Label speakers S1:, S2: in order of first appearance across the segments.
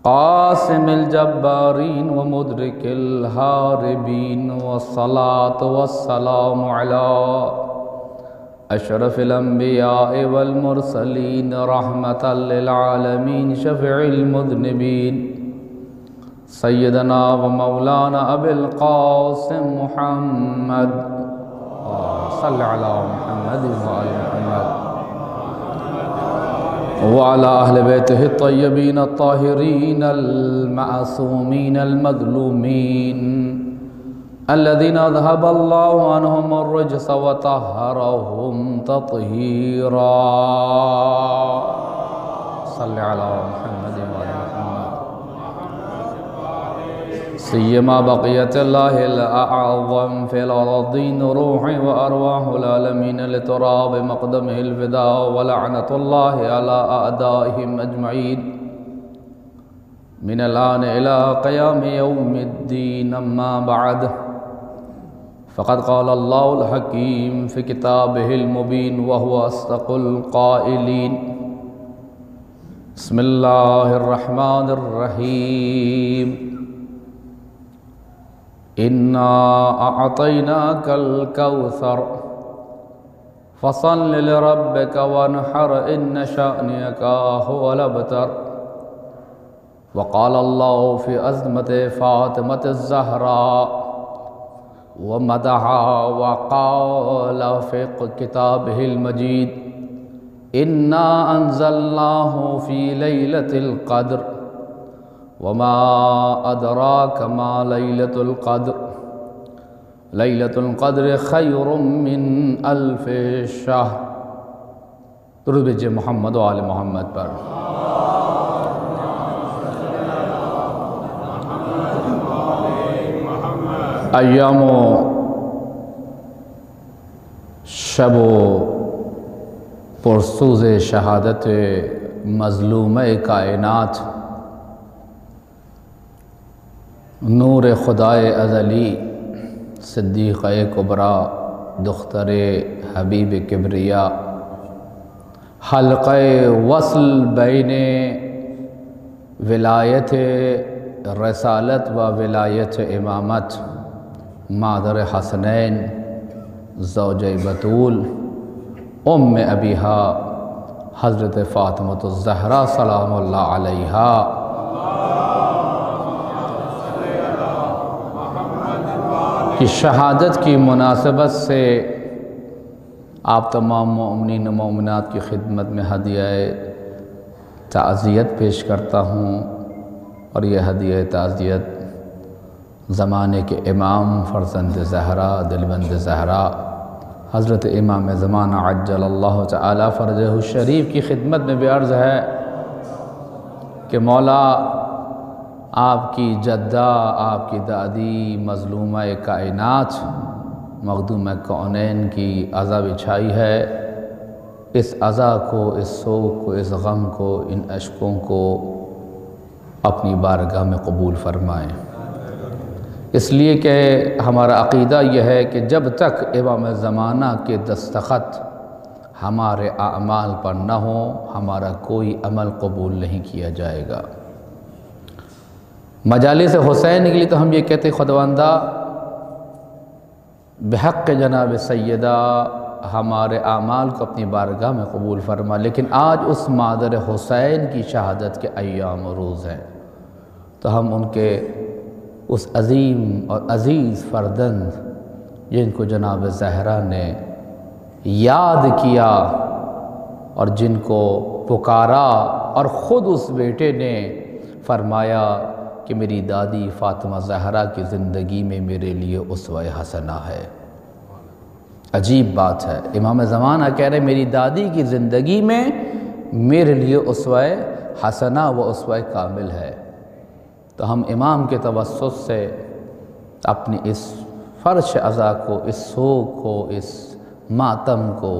S1: قاسم الجبارين ومدرك الهاربين والصلاة والسلام على أشرف الأنبياء والمرسلين رحمة للعالمين شفيع المذنبين سيدنا ومولانا أبي القاسم محمد صل على محمد وآل محمد وعلى أهل بيته الطيبين الطاهرين المعصومين المظلومين الذين أذهب الله عنهم الرجس وطهرهم تطهيرا صل على محمد وآل محمد سيما بقية الله الأعظم في الأرضين روح وأرواح العالمين لتراب مقدمه الفداء ولعنة الله على أعدائهم أجمعين من الآن إلى قيام يوم الدين. أما بعد، فقد قال الله الحكيم في كتابه المبين وهو أصدق القائلين. بسم الله الرحمن الرحيم. إنا أعطيناك الكوثر فصل لربك وانحر إن شأنك هو الأبتر. وقال الله في عظمة فاطمة الزهراء ومدحها وقال في كتابه المجيد: إنا أنزلناه في ليلة القدر وما أدراك ما ليلة القدر ليلة القدر خير من 1000 شهر. درود بھیجئے محمد و آل محمد پر. ایام و شب و پرسوز شہادت مظلومہ کائنات نور خدائے ازلی صدیقہ کبریٰ دختر حبیب کبریاء حلقہ وصل بین ولایت رسالت و ولایت امامت مادر حسنین زوجہ بطول ام ابیہا حضرت فاطمۃ الزہرا سلام اللہ علیہا کی شہادت کی مناسبت سے آپ تمام مومنین و مومنات کی خدمت میں ہدیہ تعزیت پیش کرتا ہوں، اور یہ ہدیہ تعزیت زمانے کے امام فرزند زہرا دلبند زہرا حضرت امام زمانہ عجل اللہ تعالی فرجہ الشریف کی خدمت میں بھی عرض ہے کہ مولا آپ کی جدہ، آپ کی دادی مظلومہ کائنات مخدومہ کونین کی عزا بچھائی ہے. اس عزا کو، اس سوگ کو، اس غم کو، ان اشکوں کو اپنی بارگاہ میں قبول فرمائیں، اس لیے کہ ہمارا عقیدہ یہ ہے کہ جب تک امام زمانہ کے دستخط ہمارے اعمال پر نہ ہوں ہمارا کوئی عمل قبول نہیں کیا جائے گا. مجالس حسین کے لیے تو ہم یہ کہتے خداوندہ بحق جناب سیدہ ہمارے اعمال کو اپنی بارگاہ میں قبول فرما، لیکن آج اس مادر حسین کی شہادت کے ایام و روز ہیں، تو ہم ان کے اس عظیم اور عزیز فرزند جن کو جناب زہرا نے یاد کیا اور جن کو پکارا اور خود اس بیٹے نے فرمایا کہ میری دادی فاطمہ زہرا کی زندگی میں میرے لیے اسوہ حسنہ ہے. عجیب بات ہے، امام زمانہ کہہ رہے میری دادی کی زندگی میں میرے لیے اسوہ حسنہ و اسوہ کامل ہے. تو ہم امام کے توسط سے اپنی اس فرش عزا کو، اس سوگ کو، اس ماتم کو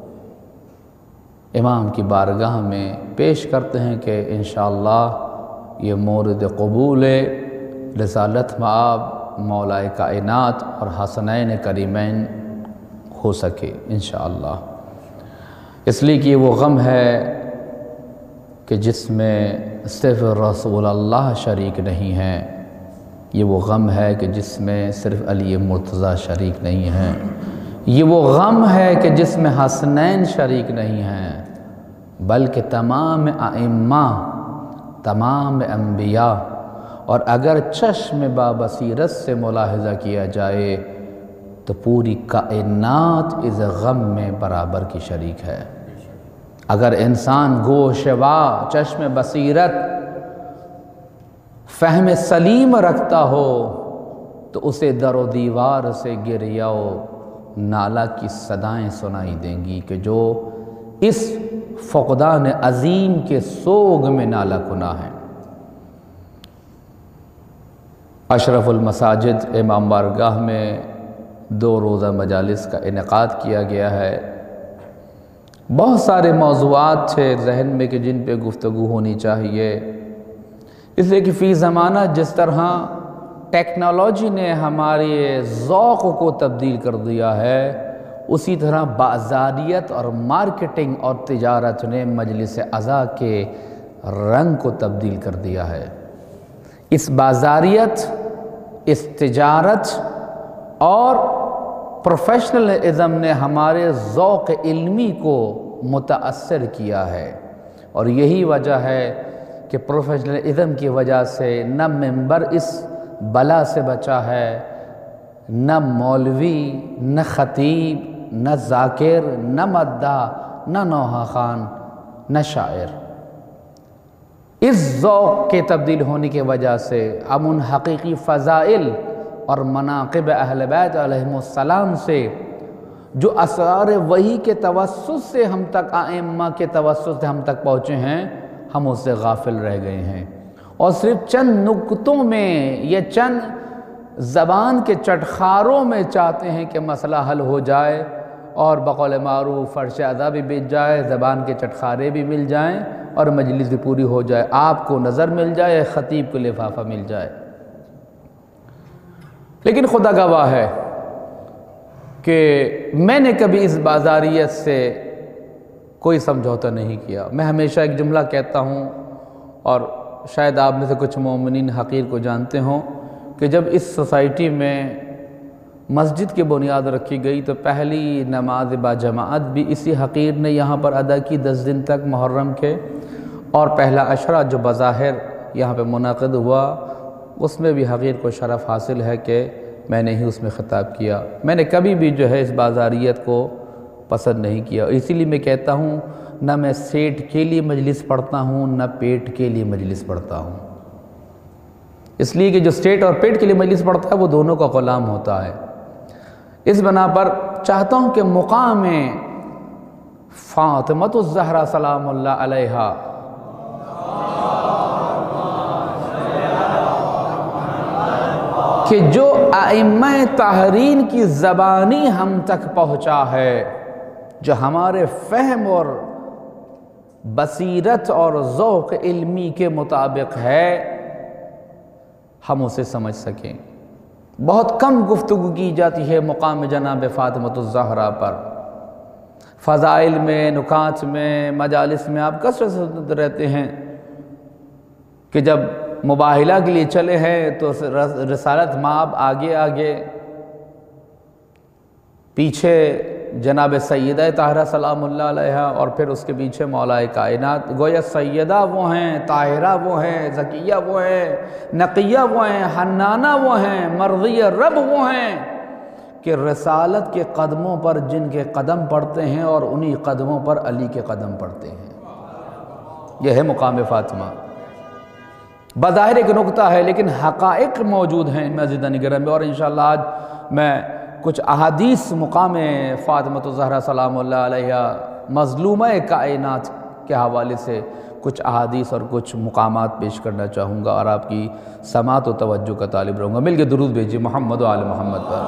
S1: امام کی بارگاہ میں پیش کرتے ہیں کہ انشاءاللہ یہ مورد قبول رسالت مآب مولا کائنات اور حسنین کریمین ہو سکے انشاءاللہ. اس لیے کہ وہ غم ہے کہ جس میں صرف رسول اللہ شریک نہیں ہیں، یہ وہ غم ہے کہ جس میں صرف علی مرتضیٰ شریک نہیں ہیں، یہ وہ غم ہے کہ جس میں حسنین شریک نہیں ہیں، بلکہ تمام ائمہ، تمام انبیاء، اور اگر چشم بابصیرت سے ملاحظہ کیا جائے تو پوری کائنات اس غم میں برابر کی شریک ہے۔ اگر انسان گوشوا، چشم بصیرت، فہم سلیم رکھتا ہو تو اسے در و دیوار سے گریہ و نالہ کی صدائیں سنائی دیں گی کہ جو اس فقدان عظیم کے سوگ میں نالہ کنا ہے۔ اشرف المساجد امام بارگاہ میں 2 روزہ مجالس کا انعقاد کیا گیا ہے۔ بہت سارے موضوعات تھے ذہن میں کہ جن پہ گفتگو ہونی چاہیے، اس لیے کہ فی زمانہ جس طرح ٹیکنالوجی نے ہمارے ذوق کو تبدیل کر دیا ہے، اسی طرح بازاریت اور مارکیٹنگ اور تجارت نے مجلس عزا کے رنگ کو تبدیل کر دیا ہے۔ اس بازاریت، اس تجارت اور پروفیشنلزم نے ہمارے ذوق علمی کو متاثر کیا ہے، اور یہی وجہ ہے کہ پروفیشنلزم کی وجہ سے نہ ممبر اس بلا سے بچا ہے، نہ مولوی، نہ خطیب، نہ ذاکر، نہ مداح، نہ نوحہ خان، نہ شاعر۔ اس ذوق کے تبدیل ہونے کی وجہ سے اب ان حقیقی فضائل اور مناقب اہل بیت علیہم السلام سے جو اسرار وحی کے توسط سے ہم تک، ائمہ کے توسط سے ہم تک پہنچے ہیں، ہم اس سے غافل رہ گئے ہیں، اور صرف چند نکتوں میں یا چند زبان کے چٹخاروں میں چاہتے ہیں کہ مسئلہ حل ہو جائے اور بقول معروف فرش عزا بھی بیچ جائے، زبان کے چٹخارے بھی مل جائیں اور مجلس بھی پوری ہو جائے، آپ کو نظر مل جائے، خطیب کو لفافہ مل جائے۔ لیکن خدا گواہ ہے کہ میں نے کبھی اس بازاریت سے کوئی سمجھوتا نہیں کیا۔ میں ہمیشہ ایک جملہ کہتا ہوں، اور شاید آپ میں سے کچھ مومنین حقیر کو جانتے ہوں، کہ جب اس سوسائٹی میں مسجد کی بنیاد رکھی گئی تو پہلی نماز با جماعت بھی اسی حقیر نے یہاں پر ادا کی 10 دن تک محرم کے، اور پہلا عشرہ جو بظاہر یہاں پہ منعقد ہوا اس میں بھی حقیر کو شرف حاصل ہے کہ میں نے ہی اس میں خطاب کیا۔ میں نے کبھی بھی جو ہے اس بازاریت کو پسند نہیں کیا، اسی لیے میں کہتا ہوں نہ میں سیٹ کے لیے مجلس پڑھتا ہوں نہ پیٹ کے لیے مجلس پڑھتا ہوں، اس لیے کہ جو سیٹ اور پیٹ کے لیے مجلس پڑھتا ہے وہ دونوں کا غلام ہوتا ہے۔ اس بنا پر چاہتا ہوں کہ مقام فاطمۃ الزہرا سلام اللہ علیہا کہ جو ائمہ طاہرین کی زبانی ہم تک پہنچا ہے، جو ہمارے فہم اور بصیرت اور ذوق علمی کے مطابق ہے، ہم اسے سمجھ سکیں۔ بہت کم گفتگو کی جاتی ہے مقام جناب فاطمۃ الزہرا پر، فضائل میں، نکات میں، مجالس میں آپ کثرت سے سنتے رہتے ہیں کہ جب مباہلہ کے لیے چلے ہیں تو رسالت مآب آگے آگے، پیچھے جناب سیدہ طاہرہ سلام اللہ علیہا، اور پھر اس کے پیچھے مولا کائنات۔ گویا سیدہ وہ ہیں، طاہرہ وہ ہیں، زکیہ وہ ہیں، نقیہ وہ ہیں، حنانہ وہ ہیں، مرضی رب وہ ہیں کہ رسالت کے قدموں پر جن کے قدم پڑتے ہیں اور انہی قدموں پر علی کے قدم پڑتے ہیں۔ یہ ہے مقام فاطمہ۔ بظاہر ایک نقطہ ہے لیکن حقائق موجود ہیں عزیزان گرامی، اور انشاءاللہ آج میں کچھ احادیث مقام فاطمۃ الزہرا سلام اللہ علیہ مظلومہ کائنات کے حوالے سے کچھ احادیث اور کچھ مقامات پیش کرنا چاہوں گا، اور آپ کی سماعت و توجہ کا طالب رہوں گا۔ مل کے درود بھیجیے محمد و آل محمد پر۔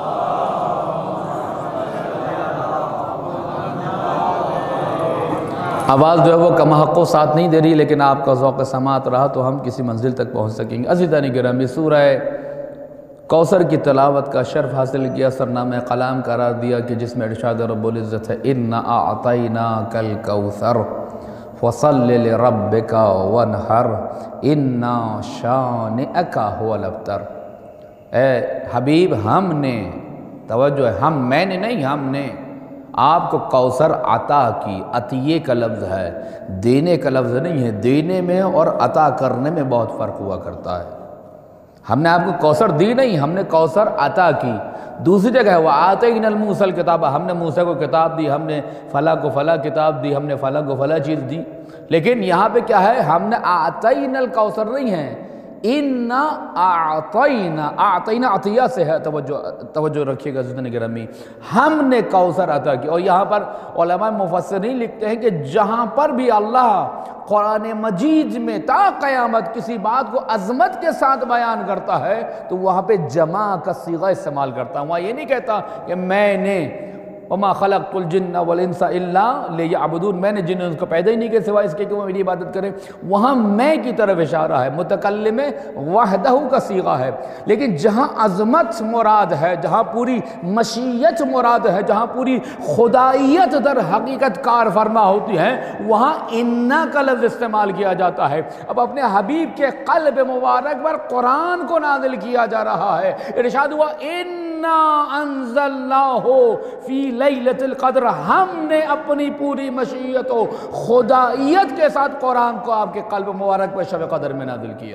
S1: آواز جو ہے وہ کم حق و ساتھ نہیں دے رہی، لیکن آپ کا ذوق سماعت رہا تو ہم کسی منزل تک پہنچ سکیں گے۔ عزیزان گرامی، سورہ کوثر کی تلاوت کا شرف حاصل کیا، سرنامہ قلام قرار دیا کہ جس میں ارشاد رب العزت ہے اِنَّا أَعْطَيْنَاكَ الْكَوْثَرَ فصل لربک وانحر ان شانئک هو الابتر۔ اے حبیب ہم نے، توجہ ہے، میں نے نہیں، ہم نے آپ کو کوثر عطا کی۔ عطیے کا لفظ ہے، دینے کا لفظ نہیں ہے۔ دینے میں اور عطا کرنے میں بہت فرق ہوا کرتا ہے۔ ہم نے آپ کو کوثر دی نہیں، ہم نے کوثر عطا کی۔ دوسری جگہ ہے وَآتَيْنَا الْمُوسَى الْكِتَابَ، ہم نے موسیٰ کو کتاب دی، ہم نے فلاں کو فلاں کتاب دی، ہم نے فلاں کو فلاں چیز دی۔ لیکن یہاں پہ کیا ہے، ہم نے آتینا الکوثر نہیں ہے، اِنَّا اعطینا، اعطینا عطیہ سے ہے، توجہ رکھیے گا ذہن گرامی، ہم نے کوثر عطا کی۔ اور یہاں پر علماء مفسرین لکھتے ہیں کہ جہاں پر بھی اللہ قرآن مجید میں تا قیامت کسی بات کو عظمت کے ساتھ بیان کرتا ہے تو وہاں پہ جمع کا صیغہ استعمال کرتا ہے۔ وہاں یہ نہیں کہتا کہ میں نے وَمَا خَلَقْتُ الْجِنَّ وَالْإِنسَ إِلَّا لِيَعْبُدُونَ، میں نے جن انس کو پیدا ہی نہیں کیا سوائے اس کے کہ وہ میری عبادت کریں۔ وہاں میں کی طرف اشارہ ہے، متکلم وحدہ کا صیغہ ہے۔ لیکن جہاں عظمت مراد ہے، جہاں پوری مشیت مراد ہے، جہاں پوری خدائیت در حقیقت کار فرما ہوتی ہے، وہاں اِنَّا کا لفظ استعمال کیا جاتا ہے۔ اب اپنے حبیب کے قلب مبارک پر قرآن کو نازل کیا جا رہا ہے۔ ارشاد ہوا اِنَّا أَنزَلْنَاهُ فِي لیلۃ القدر، ہم نے اپنی پوری مشیت و خدائیت کے ساتھ قرآن کو آپ کے قلب مبارک پر شب قدر میں نازل کیا۔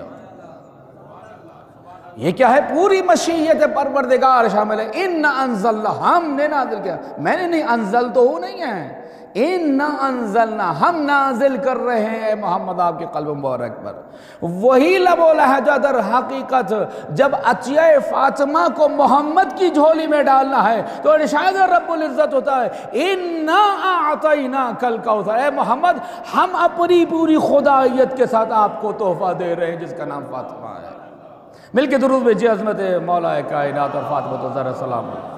S1: یہ کیا ہے، پوری مشیت پروردگار شامل ہے۔ اِنَّا أَنزَلْنَا، ہم نے نازل کیا، میں نے نہیں، انزل تو ہو نہیں ہے، اِنَّا أَنزَلْنَا، ہم نازل کر رہے ہیں محمد آپ کے قلب مبارک پر۔ وہی لب و لہجہ در حقیقت جب عطیہ فاطمہ کو محمد کی جھولی میں ڈالنا ہے تو ارشاد رب العزت ہوتا ہے اِنَّا أَعْطَيْنَاكَ الْكَوْثَرَ، اے محمد ہم اپنی پوری خدائیت کے ساتھ آپ کو تحفہ دے رہے ہیں جس کا نام فاطمہ ہے۔ مل کے درود بھیجئے عظمت مولا کائنات اور فاطمہ الزہرا سلام علیہ۔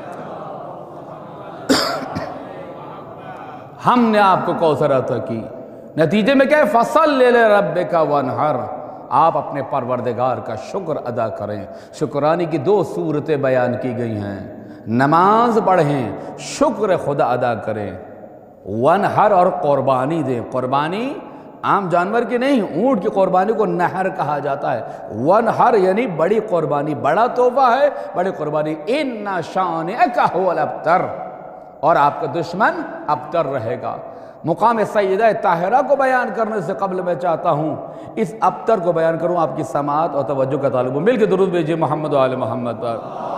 S1: ہم نے آپ کو کوثر عطا کی، نتیجے میں کیا ہے، فَصَلِّ لِرَبِّكَ وَانْحَرْ، آپ اپنے پروردگار کا شکر ادا کریں۔ شکرانے کی دو صورتیں بیان کی گئی ہیں، نماز پڑھیں، شکر خدا ادا کریں، وانحر اور قربانی دیں۔ قربانی عام جانور کی نہیں، اونٹ کی قربانی کو نحر کہا جاتا ہے۔ وانحر یعنی بڑی قربانی، بڑا تحفہ ہے، بڑی قربانی۔ ان شانئک هو الابتر، اور آپ کا دشمن ابتر رہے گا۔ مقام سیدہ طاہرہ کو بیان کرنے سے قبل میں چاہتا ہوں اس ابتر کو بیان کروں، آپ کی سماعت اور توجہ کا طالب ہوں۔ مل کے درود بھیجئے محمد و آل محمد پر۔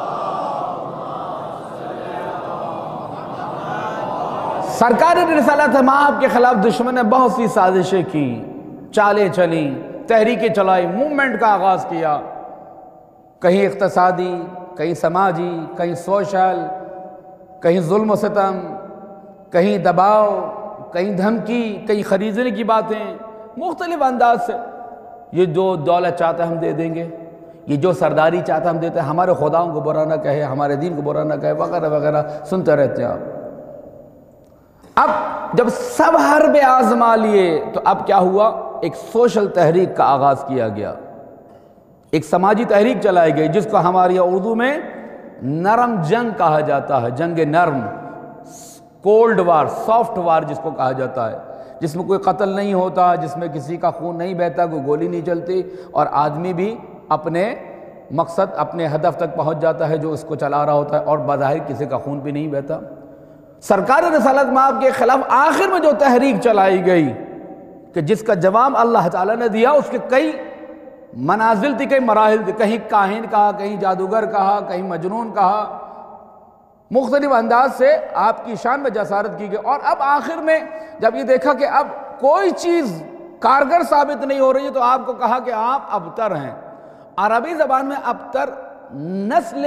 S1: سرکار رسالت مآب کے خلاف دشمن نے بہت سی سازشیں کی، چالیں چلیں، تحریکیں چلائی، موومنٹ کا آغاز کیا، کہیں اقتصادی، کہیں سماجی، کہیں سوشل، کہیں ظلم و ستم، کہیں دباؤ، کہیں دھمکی، کہیں خریدنے کی باتیں، مختلف انداز سے۔ یہ جو دولت چاہتا ہے ہم دے دیں گے، یہ جو سرداری چاہتا ہے ہم دیتے ہیں، ہمارے خداؤں کو برا نہ کہے، ہمارے دین کو برا نہ کہے، وغیرہ وغیرہ سنتے رہتے ہیں آپ۔ اب جب سب حرب آزما لیے تو اب کیا ہوا، ایک سوشل تحریک کا آغاز کیا گیا، ایک سماجی تحریک چلائی گئی جس کو ہماری اردو میں نرم جنگ کہا جاتا ہے، جنگ نرم، کولڈ وار، سافٹ وار جس کو کہا جاتا ہے، جس میں کوئی قتل نہیں ہوتا، جس میں کسی کا خون نہیں بہتا، کوئی گولی نہیں چلتی، اور آدمی بھی اپنے مقصد، اپنے ہدف تک پہنچ جاتا ہے جو اس کو چلا رہا ہوتا ہے، اور بظاہر کسی کا خون بھی نہیں بہتا۔ سرکار رسالت مآب کے خلاف آخر میں جو تحریک چلائی گئی کہ جس کا جواب اللہ تعالیٰ نے دیا، اس کے کئی منازل تھی، کئی مراحل تھی، کہیں کاہن کہا، کہیں جادوگر کہا، کہیں مجنون کہا، مختلف انداز سے آپ کی شان میں جسارت کی گئی۔ اور اب آخر میں جب یہ دیکھا کہ اب کوئی چیز کارگر ثابت نہیں ہو رہی ہے تو آپ کو کہا کہ آپ ابتر ہیں۔ عربی زبان میں ابتر نسل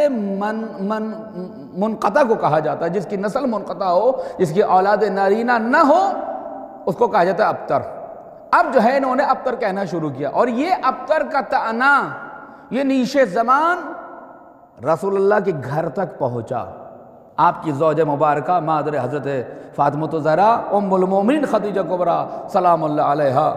S1: منقطع کو کہا جاتا ہے، جس کی نسل منقطع ہو، جس کی اولاد نارینہ نہ ہو، اس کو کہا جاتا ہے ابتر۔ اب جو ہے انہوں نے ابتر کہنا شروع کیا، اور یہ ابتر کا طعنہ، یہ نیش زمان رسول اللہ کے گھر تک پہنچا۔ آپ کی زوجہ مبارکہ مادر حضرت فاطمہ الزہرا ام المومنین خدیجہ کبریٰ سلام اللہ علیہا،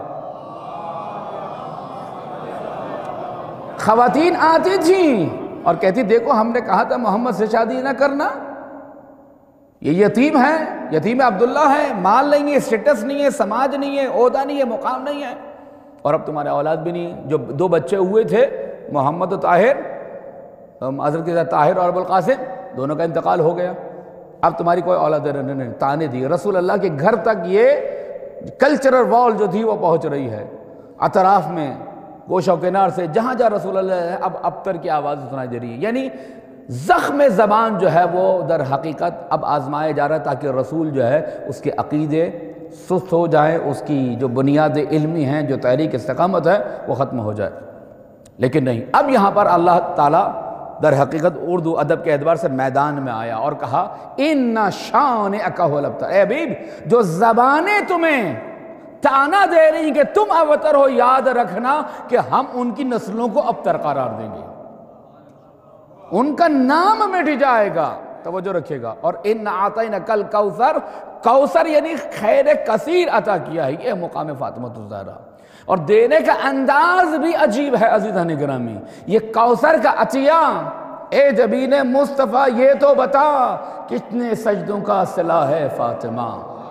S1: خواتین آتی تھیں اور کہتی دیکھو ہم نے کہا تھا محمد سے شادی نہ کرنا، یہ یتیم ہے، یتیم عبداللہ ہے، مال نہیں ہے، اسٹیٹس نہیں ہے، سماج نہیں ہے، عہدہ نہیں ہے، مقام نہیں ہے، اور اب تمہارے اولاد بھی نہیں۔ جو 2 بچے ہوئے تھے محمد و طاہر، حضرت طاہر اور ابوالقاسم، دونوں کا انتقال ہو گیا، اب تمہاری کوئی اولاد نہیں۔ تانے دی رسول اللہ کے گھر تک، یہ کلچرل وال جو تھی وہ پہنچ رہی ہے، اطراف میں گوشہ و کنار سے جہاں جہاں رسول اللہ ہے اب ابتر کی آواز سنائی دے رہی ہے۔ یعنی زخم زبان جو ہے وہ در حقیقت اب آزمایا جا رہا ہے تاکہ رسول جو ہے اس کے عقیدے سست ہو جائیں، اس کی جو بنیاد علمی ہیں، جو تحریک استقامت ہے وہ ختم ہو جائے۔ لیکن نہیں، اب یہاں پر اللہ تعالیٰ در حقیقت اردو ادب کے اعتبار سے میدان میں آیا اور کہا اِنَّ شَانِئَکَ هُوَ الْأَبْتَرُ، اے حبیب جو زبانیں تمہیں تانا دے رہی ہیں کہ تم ابتر ہو، یاد رکھنا کہ ہم ان کی نسلوں کو ابتر قرار دیں گے، ان کا نام مٹ جائے گا، توجہ رکھے گا۔ اور اِنَّ أَعْطَيْنَاكَ الْكَوْثَرَ، کوثر یعنی خیر کثیر عطا کیا ہے، یہ مقام فاطمہ الزہرا، اور دینے کا انداز بھی عجیب ہے عزیزان گرامی۔ یہ کوثر کا عطیہ، اے جبین مصطفیٰ یہ تو بتا کتنے سجدوں کا صلہ ہے فاطمہ۔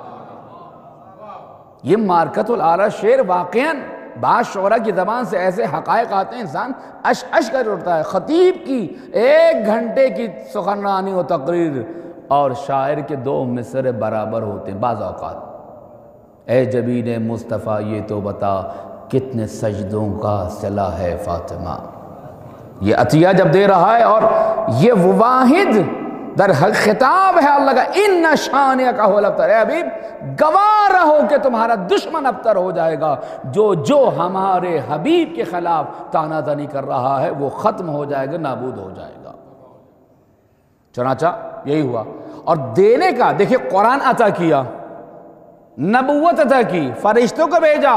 S1: یہ مارکت الاعلیٰ شعر واقعاً بعض شعراء کی زبان سے ایسے حقائق آتے ہیں انسان اش کر اٹھتا ہے۔ خطیب کی 1 گھنٹے کی سخنرانی و تقریر اور شاعر کے 2 مصرع برابر ہوتے ہیں بعض اوقات۔ اے جبین مصطفیٰ یہ تو بتا کتنے سجدوں کا صلہ ہے فاطمہ۔ یہ عطیہ جب دے رہا ہے اور یہ واحد در خطاب ہے اللہ کا اِنَّ شَانِئَکَ هُوَ الْأَبْتَرُ، اے حبیب گواہ رہو کہ تمہارا دشمن ابتر ہو جائے گا، جو ہمارے حبیب کے خلاف تانا زنی کر رہا ہے وہ ختم ہو جائے گا، نابود ہو جائے گا۔ چنانچہ یہی ہوا، اور دینے کا دیکھیں قرآن عطا کیا، نبوت عطا کی، فرشتوں کو بھیجا،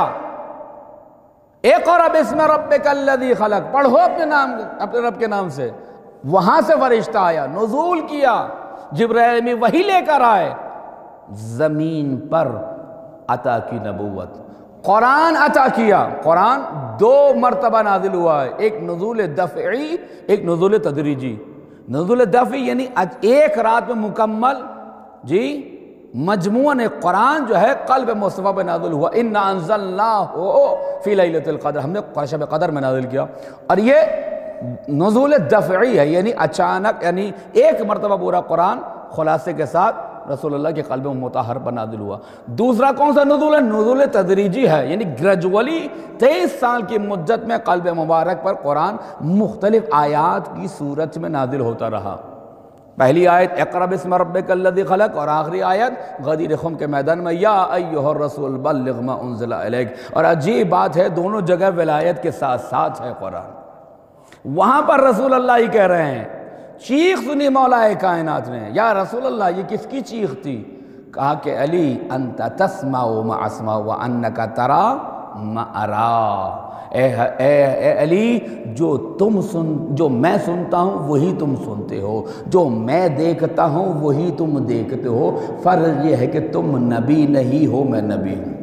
S1: اقرأ باسم ربک الذی خلق، پڑھو اپنے رب کے نام سے، وہاں سے فرشتہ آیا، نزول کیا، جبرائیل میں وحی لے کر آئے، زمین پر عطا کی نبوت، قرآن عطا کیا۔ قرآن 2 مرتبہ نازل ہوا ہے، ایک نزول دفعی، ایک نزول تدریجی۔ نزول دفعی یعنی 1 رات میں مکمل مجموعاً قرآن جو ہے قلب مصطفیٰ پہ نازل ہوا، اِنَّا أَنزَلْنَاهُ فِي لَيْلَةِ الْقَدْرِ، ہم نے شب قدر میں نازل کیا۔ اور یہ نزول دفعی ہے، یعنی اچانک، یعنی 1 مرتبہ پورا قرآن خلاصے کے ساتھ رسول اللہ کے قلب مطہر پر نازل ہوا۔ دوسرا کون سا نزول ہے؟ نزول تدریجی ہے، یعنی گریجولی 23 سال کی مدت میں قلب مبارک پر قرآن مختلف آیات کی صورت میں نازل ہوتا رہا۔ پہلی آیت اقرأ باسم ربک الذی خلق، اور آخری آیت غدیر خم کے میدان میں یا ایھا الرسول بلغ ما انزل الیک۔ اور عجیب بات ہے دونوں جگہ ولایت کے ساتھ ساتھ ہے قرآن۔ وہاں پر رسول اللہ ہی کہہ رہے ہیں، چیخ سنی مولا کائنات نے، یا رسول اللہ یہ کس کی چیخ تھی؟ کہا کہ علی انت تسمع ما اسمع وانک ترى ما ارى، اے علی جو میں سنتا ہوں وہی تم سنتے ہو، جو میں دیکھتا ہوں وہی تم دیکھتے ہو، فرق یہ ہے کہ تم نبی نہیں ہو، میں نبی ہوں۔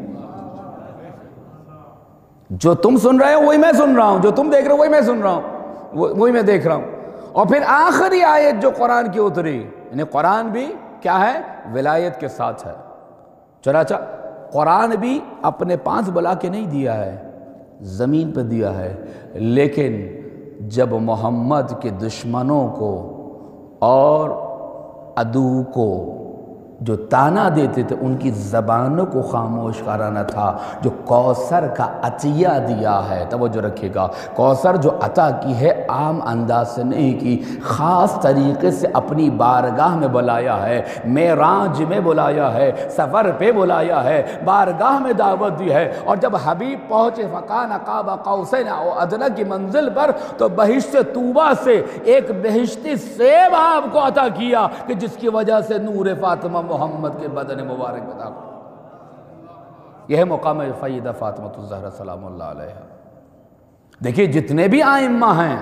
S1: جو تم سن رہے ہو وہی میں سن رہا ہوں، جو تم دیکھ رہے ہو وہی میں سن رہا ہوں، وہی میں دیکھ رہا ہوں۔ اور پھر آخری آیت جو قرآن کی اتری، یعنی قرآن بھی کیا ہے؟ ولایت کے ساتھ ہے۔ چنانچہ قرآن بھی اپنے پانچ بلا کے نہیں دیا ہے، زمین پہ دیا ہے، لیکن جب محمد کے دشمنوں کو اور عدو کو جو تانا دیتے تھے ان کی زبانوں کو خاموش کرانا تھا، جو کوثر کا عطیہ دیا ہے، توجہ رکھے گا، کوثر جو عطا کی ہے عام انداز سے نہیں کی، خاص طریقے سے اپنی بارگاہ میں بلایا ہے، معراج میں بلایا ہے، سفر پہ بلایا ہے، بارگاہ میں دعوت دی ہے، اور جب حبیب پہنچے فَكَانَ قَابَ قَوْسَيْنِ أَوْ أَدْنَىٰ کی منزل پر تو بہشت طوبہ سے ایک بہشتی سیب آپ کو عطا کیا کہ جس کی وجہ سے نور فاطمہ محمد کے بدن مبارک بتا۔ یہ ہے مقام سیدہ فاطمہ الزہرا سلام اللہ علیہا۔ دیکھیے جتنے بھی آئمہ ہیں،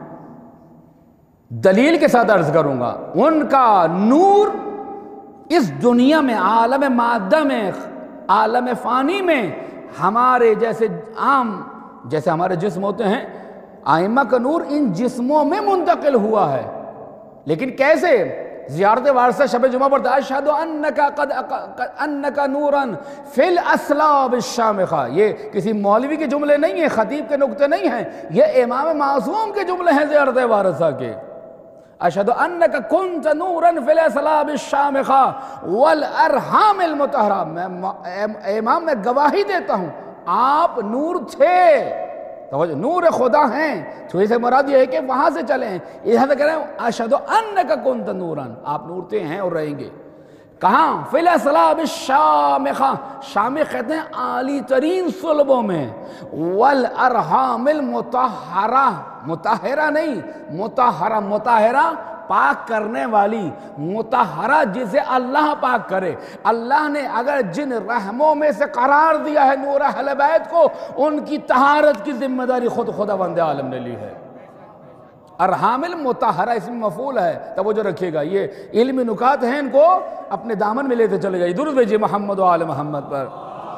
S1: دلیل کے ساتھ عرض کروں گا، ان کا نور اس دنیا میں، عالم مادہ میں، عالم فانی میں ہمارے جیسے جیسے ہمارے جسم ہوتے ہیں، آئمہ کا نور ان جسموں میں منتقل ہوا ہے، لیکن کیسے؟ زیارت وارثہ شب جمعہ پڑھتا ہے اشہد انک نورا فی الاسلاب الشامخہ. یہ کسی مولوی کے جملے نہیں ہیں، خطیب کے نکتے نہیں ہیں، یہ امام معصوم کے جملے ہیں زیارت وارثہ کے. اشہد انک کنت نورا فی الاسلاب الشامخہ والارحام المطہرہ. امام میں گواہی دیتا ہوں آپ نور تھے. توجہ، نور خدا ہیں، تو اسے مراد یہ ہے کہ وہاں سے چلیں. یہاں سے کہہ رہے ہیں اشہد انک کنت نورا، آپ نور تھے ہیں اور رہیں گے. کہاں؟ فی الاسلاب الشامخہ، شامخ کہتے ہیں عالی ترین صلبوں میں. والارحام المطہرہ، مطہرہ نہیں، مطہرہ، مطہرہ پاک کرنے والی، مطہرہ جسے اللہ پاک کرے. اللہ نے اگر جن رحموں میں سے قرار دیا ہے نور اہل بیت کو، ان کی طہارت کی ذمہ داری خود خداوند عالم نے لی ہے. ارحام المطہرہ اسم مفعول ہے، توجہ رکھیے گا. یہ علمی نکات ہیں، ان کو اپنے دامن میں لیتے چلے جائیے. درود بھیجیے محمد و آل محمد پر.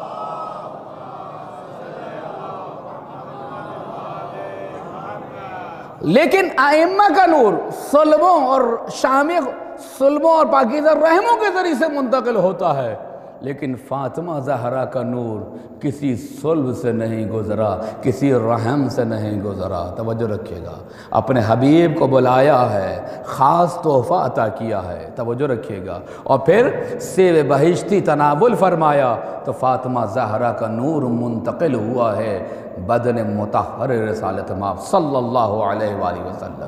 S1: لیکن ائمہ کا نور صلبوں اور شامخ، صلبوں اور پاکیزہ رحموں کے ذریعے سے منتقل ہوتا ہے. لیکن فاطمہ زہرا کا نور کسی صلب سے نہیں گزرا، کسی رحم سے نہیں گزرا. توجہ رکھیے گا. اپنے حبیب کو بلایا ہے، خاص تحفہ عطا کیا ہے. توجہ رکھیے گا. اور پھر سیب بہشتی تناول فرمایا تو فاطمہ زہرا کا نور منتقل ہوا ہے بدن مطہر رسالت مآب صلی اللہ علیہ وآلہ وسلم.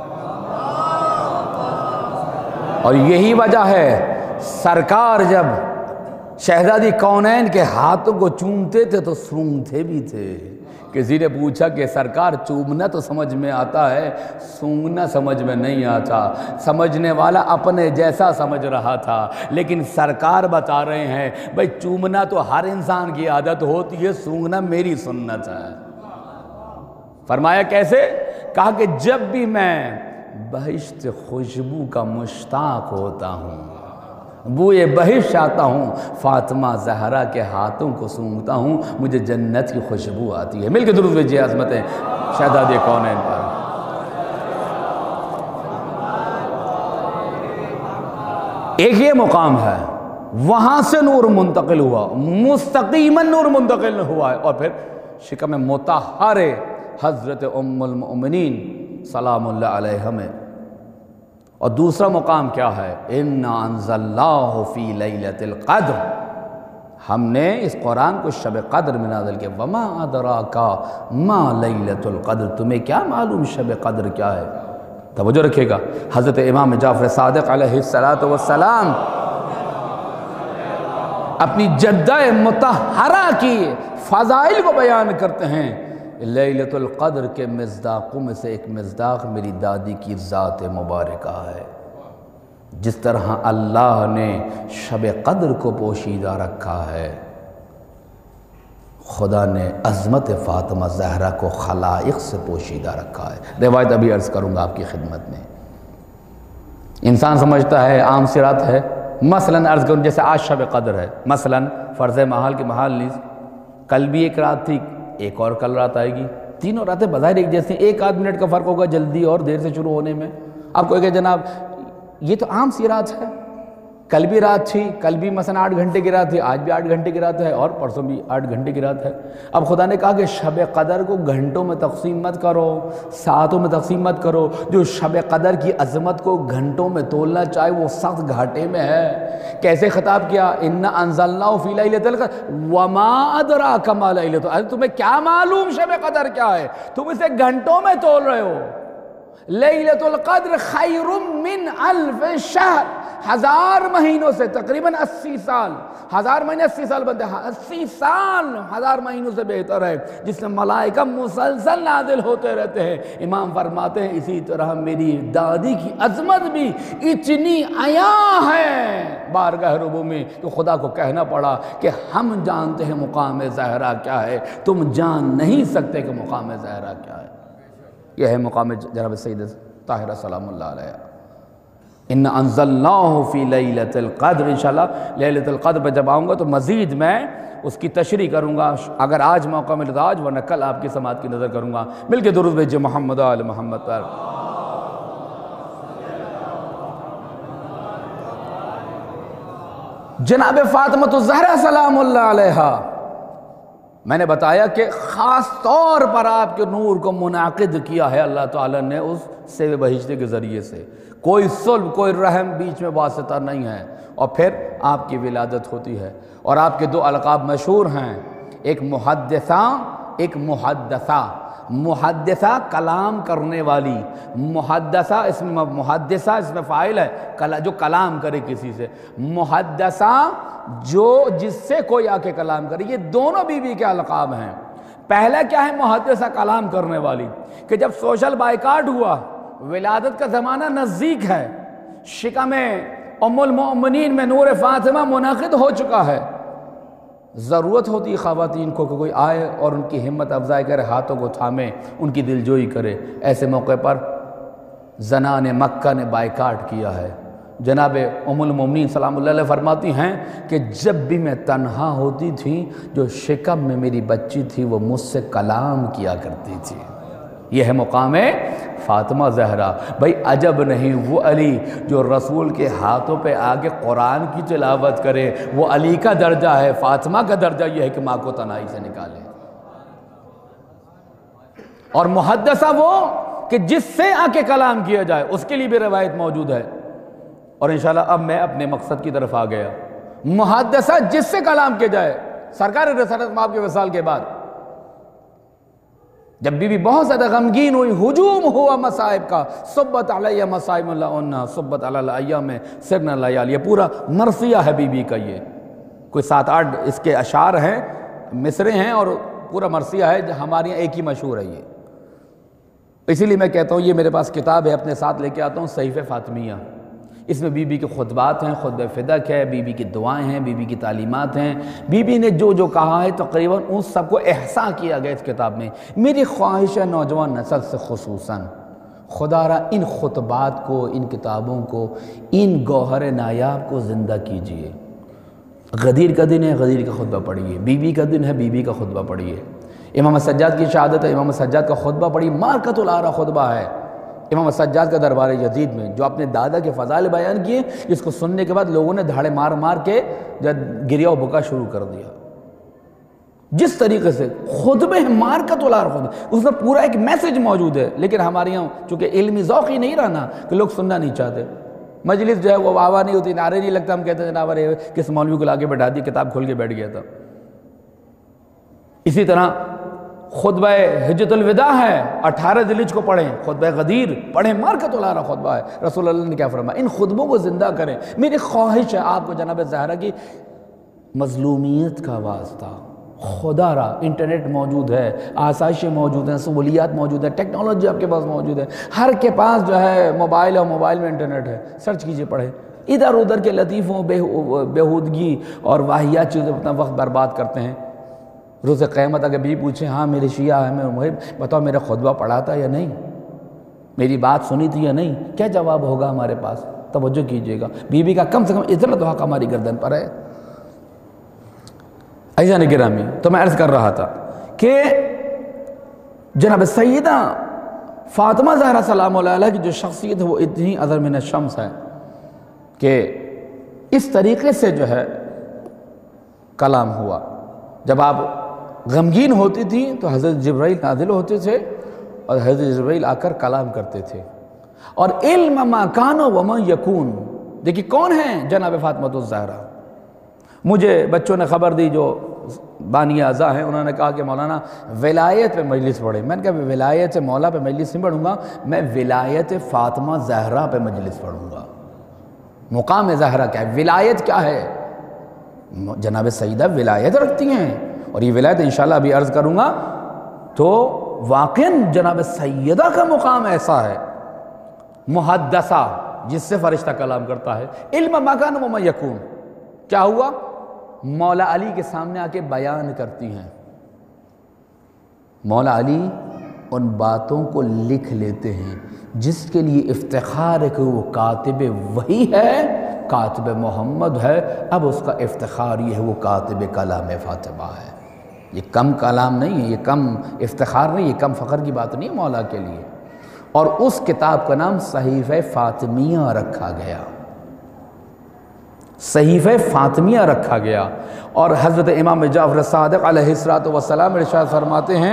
S1: اور یہی وجہ ہے سرکار جب شہزادی کونین کے ہاتھوں کو چومتے تھے تو سونگتے بھی تھے. کسی نے پوچھا کہ سرکار چومنا تو سمجھ میں آتا ہے، سونگنا سمجھ میں نہیں آتا. سمجھنے والا اپنے جیسا سمجھ رہا تھا، لیکن سرکار بتا رہے ہیں بھئی چومنا تو ہر انسان کی عادت ہوتی ہے، سونگنا میری سنت ہے. فرمایا کیسے؟ کہا کہ جب بھی میں بہشت خوشبو کا مشتاق ہوتا ہوں، بوئے بہشت آتا ہوں، فاطمہ زہرا کے ہاتھوں کو سونگتا ہوں، مجھے جنت کی خوشبو آتی ہے. مل کے درود بھیجیے عظمت شہزادی کونین پر. ایک یہ مقام ہے، وہاں سے نور منتقل ہوا، مستقیماً نور منتقل ہوا ہے. اور پھر شکم مطہر حضرت ام المؤمنین سلام اللہ علیہ میں. اور دوسرا مقام کیا ہے؟ اِنَّا أَنزَلْنَاهُ فِي لَيْلَةِ الْقَدْرِ. ہم نے اس قرآن کو شب قدر میں نازل کیا. وَمَا أَدْرَاكَ مَا لَيْلَةُ الْقَدْرِ. تمہیں کیا معلوم شب قدر کیا ہے؟ توجہ رکھیے گا. حضرت امام جعفر صادق علیہ السلام اپنی جدہ مطہرہ کی فضائل کو بیان کرتے ہیں. لیلۃ القدر کے مصداقوں میں سے ایک مصداق میری دادی کی ذات مبارکہ ہے. جس طرح اللہ نے شب قدر کو پوشیدہ رکھا ہے، خدا نے عظمت فاطمہ زہرا کو خلائق سے پوشیدہ رکھا ہے. روایت ابھی عرض کروں گا آپ کی خدمت میں. انسان سمجھتا ہے عام سی رات ہے، مثلاً عرض کروں جیسے آج شب قدر ہے، مثلاً فرض محال کی محال لیز، کل بھی ایک رات تھی، ایک اور کل رات آئے گی. تینوں راتیں بظاہر ایک جیسے، ایک آدھ منٹ کا فرق ہوگا جلدی اور دیر سے شروع ہونے میں. آپ کو کہ جناب یہ تو عام سی رات ہے، کل بھی رات تھی، کل بھی مثلا 8 گھنٹے کی رات تھی، آج بھی 8 گھنٹے کی رات ہے، اور پرسوں بھی 8 گھنٹے کی رات ہے. اب خدا نے کہا کہ شب قدر کو گھنٹوں میں تقسیم مت کرو، ساعتوں میں تقسیم مت کرو. جو شب قدر کی عظمت کو گھنٹوں میں تولنا چاہے وہ سخت گھاٹے میں ہے. کیسے خطاب کیا؟ اِنَّا أَنزَلْنَاهُ فِي لَيْلَةِ الْقَدْرِ وَمَا أَدْرَاكَ مَا لَيْلَةُ الْقَدْرِ. تمہیں کیا معلوم شب قدر کیا ہے؟ تم اسے گھنٹوں میں تول رہے ہو. لیلۃ القدر خیر من 1000 شہر، 1000 مہینوں سے، تقریباً 80 سال، 1000 مہینے 80 سال بنتے ہیں، 80 سال 1000 مہینوں سے بہتر ہے، جس میں ملائکہ مسلسل نازل ہوتے رہتے ہیں. امام فرماتے ہیں اسی طرح میری دادی کی عظمت بھی اتنی عیاں ہے بارگاہ ربو میں تو خدا کو کہنا پڑا کہ ہم جانتے ہیں مقام زہرا کیا ہے، تم جان نہیں سکتے کہ مقام زہرا کیا ہے. یہ ہے مقام جناب سید طاہرہ سلام اللہ علیہ. اِنَّا أَنزَلْنَاهُ فِي لَيْلَةِ الْقَدْرِ. انشاءاللہ لیلۃ القدر پہ جب آؤں گا تو مزید میں اس کی تشریح کروں گا، اگر آج موقع ملے تو آج، ورنہ کل آپ کی سماعت کی نظر کروں گا. مل کے درود بھیجیے محمد آل محمد پر. جناب فاطمہ الزہرا سلام اللہ علیہا، میں نے بتایا کہ خاص طور پر آپ کے نور کو منعقد کیا ہے اللہ تعالیٰ نے اس سیب بہشتے کے ذریعے سے، کوئی صلب کوئی رحم بیچ میں واسطہ نہیں ہے، اور پھر آپ کی ولادت ہوتی ہے، اور آپ کے دو القاب مشہور ہیں، ایک محدثہ ایک محدثہ۔ محدثہ کلام کرنے والی، محدثہ اس میں فاعل ہے جو کلام کرے کسی سے، محدثہ جس سے کوئی آ کے کلام کرے۔ یہ دونوں بیوی کے القاب ہیں۔ پہلا کیا ہے؟ محدثہ کلام کرنے والی، کہ جب سوشل بائیکاٹ ہوا، ولادت کا زمانہ نزدیک ہے، شکم ام المؤمنین میں نور فاطمہ منعقد ہو چکا ہے، ضرورت ہوتی ہے خواتین کو کہ کوئی آئے اور ان کی ہمت افزائی کرے، ہاتھوں کو تھامے، ان کی دلجوئی کرے۔ ایسے موقع پر زنان مکہ نے بائیکاٹ کیا ہے۔ جناب ام المؤمنین سلام اللہ علیہ فرماتی ہیں کہ جب بھی میں تنہا ہوتی تھی، جو شکم میں میری بچی تھی وہ مجھ سے کلام کیا کرتی تھی۔ یہ ہے مقام فاطمہ زہرا۔ بھائی عجب نہیں، وہ علی جو رسول کے ہاتھوں پہ آگے قرآن کی تلاوت کرے، وہ علی کا درجہ ہے۔ فاطمہ کا درجہ یہ ہے کہ ماں کو تنہائی سے نکالے۔ اور محدثہ وہ کہ جس سے آ کے کلام کیا جائے، اس کے لیے بھی روایت موجود ہے۔ اور انشاءاللہ اب میں اپنے مقصد کی طرف آ گیا۔ محدثہ جس سے کلام کیا جائے، سرکار رسالت مآب کے وصال کے بعد جب بھی بہت زیادہ غمگین ہوئی، ہجوم ہوا مصائب کا، صبت علیہ مصائب اللہ صبت علی الایام سرنا لیال، یہ پورا مرثیہ ہے بی بی کا، یہ کوئی 7-8 اس کے اشعار ہیں، مصرے ہیں، اور پورا مرثیہ ہے، ہمارے یہاں ایک ہی مشہور ہے یہ۔ اسی لیے میں کہتا ہوں یہ میرے پاس کتاب ہے، اپنے ساتھ لے کے آتا ہوں، صحیفہ فاطمیہ۔ اس میں بی بی کے خطبات ہیں، خطبہ فدق ہے، بی بی کی دعائیں ہیں، بی بی کی تعلیمات ہیں، بی بی نے جو جو کہا ہے تقریباً ان سب کو احصا کیا گیا اس کتاب میں۔ میری خواہش ہے نوجوان نسل سے خصوصاً، خدا را ان خطبات کو، ان کتابوں کو، ان گوہر نایاب کو زندہ کیجئے۔ غدیر کا دن ہے، غدیر کا خطبہ پڑھیے، بی بی کا دن ہے، بی بی کا خطبہ پڑھیے۔ امام سجاد کی شہادت ہے، امام سجاد کا خطبہ پڑھیے، مارکۃ الآرا خطبہ ہے امام سجاد کا دربار یزید میں، جو اپنے دادا کے فضائل بیان کیے، جس کو سننے کے بعد لوگوں نے دھاڑے مار مار کے گریا و بکا شروع کر دیا۔ جس طریقے سے خطبے مارکۃ الآرا خطبہ، اس میں پورا ایک میسج موجود ہے، لیکن ہمارے یہاں چونکہ علمی ذوق ہی نہیں رہنا کہ لوگ سننا نہیں چاہتے، مجلس جو ہے وہ واہ نہیں ہوتی، نعرے نہیں لگتا، ہم کہتے ہیں جناب ارے کس مولوی کو لاگے بٹھا دی، کتاب کھول کے بیٹھ گیا تھا۔ اسی طرح خطبہ حجت الوداع ہے، 18 ذیلحجہ کو پڑھیں، خطبہ غدیر پڑھیں، مارکۃ الآرا خطبہ ہے۔ رسول اللہ نے کیا فرمایا؟ ان خطبوں کو زندہ کریں۔ میری خواہش ہے آپ کو جناب زہرا کی مظلومیت کا واسطہ، خدا را انٹرنیٹ موجود ہے، آسائشیں موجود ہیں، سہولیات موجود ہیں، ٹیکنالوجی آپ کے پاس موجود ہے، ہر کے پاس جو ہے موبائل ہے، موبائل میں انٹرنیٹ ہے، سرچ کیجئے، پڑھیں۔ ادھر ادھر کے لطیفوں بیہودگی اور واہیات چیزیں اپنا وقت برباد کرتے ہیں۔ روز قیامت اگر بھی پوچھیں، ہاں میرے شیعہ ہے، میں محب، بتاؤ میرا خطبہ پڑھا تھا یا نہیں، میری بات سنی تھی یا نہیں، کیا جواب ہوگا ہمارے پاس؟ توجہ کیجئے گا، بی بی کا کم سے کم عزت و حق ہماری گردن پر ہے۔ عزیزان گرامی، تو میں عرض کر رہا تھا کہ جناب سیدہ فاطمہ زہرا سلام اللہ علیہ کی جو شخصیت ہے وہ اتنی اظہر من الشمس ہے کہ اس طریقے سے جو ہے کلام ہوا۔ جب آپ غمگین ہوتی تھی تو حضرت جبرائیل نازل ہوتے تھے اور حضرت جبرائیل آ کر کلام کرتے تھے۔ اور علم ما کان و ما یکون، دیکھیے کون ہیں جناب فاطمہ الزہرا؟ مجھے بچوں نے خبر دی جو بانی اعضاء ہیں، انہوں نے کہا کہ مولانا ولایت پہ مجلس پڑھیں۔ میں نے کہا ولایت مولا پہ مجلس نہیں پڑھوں گا، میں ولایت فاطمہ زہرا پہ مجلس پڑھوں گا۔ مقام زہرا کیا ہے؟ ولایت کیا ہے؟ جناب سیدہ ولایت رکھتی ہیں، اور یہ ولایت انشاءاللہ ابھی عرض کروں گا، تو واقعاً جناب سیدہ کا مقام ایسا ہے۔ محدثہ جس سے فرشتہ کلام کرتا ہے، علم ما کان و ما یکون، کیا ہوا؟ مولا علی کے سامنے آ کے بیان کرتی ہیں۔ مولا علی ان باتوں کو لکھ لیتے ہیں جس کے لیے افتخار ہے کہ وہ کاتب وحی ہے، کاتب محمد ہے۔ اب اس کا افتخار یہ ہے وہ کاتب کلام فاطمہ ہے۔ یہ کم کلام نہیں ہے، یہ کم افتخار نہیں، یہ کم فخر کی بات نہیں ہے مولا کے لیے۔ اور اس کتاب کا نام صحیفہ فاطمیہ رکھا گیا۔ صحیفہ فاطمیہ رکھا گیا، اور حضرت امام جعفر صادق علیہ السلام ارشاد فرماتے ہیں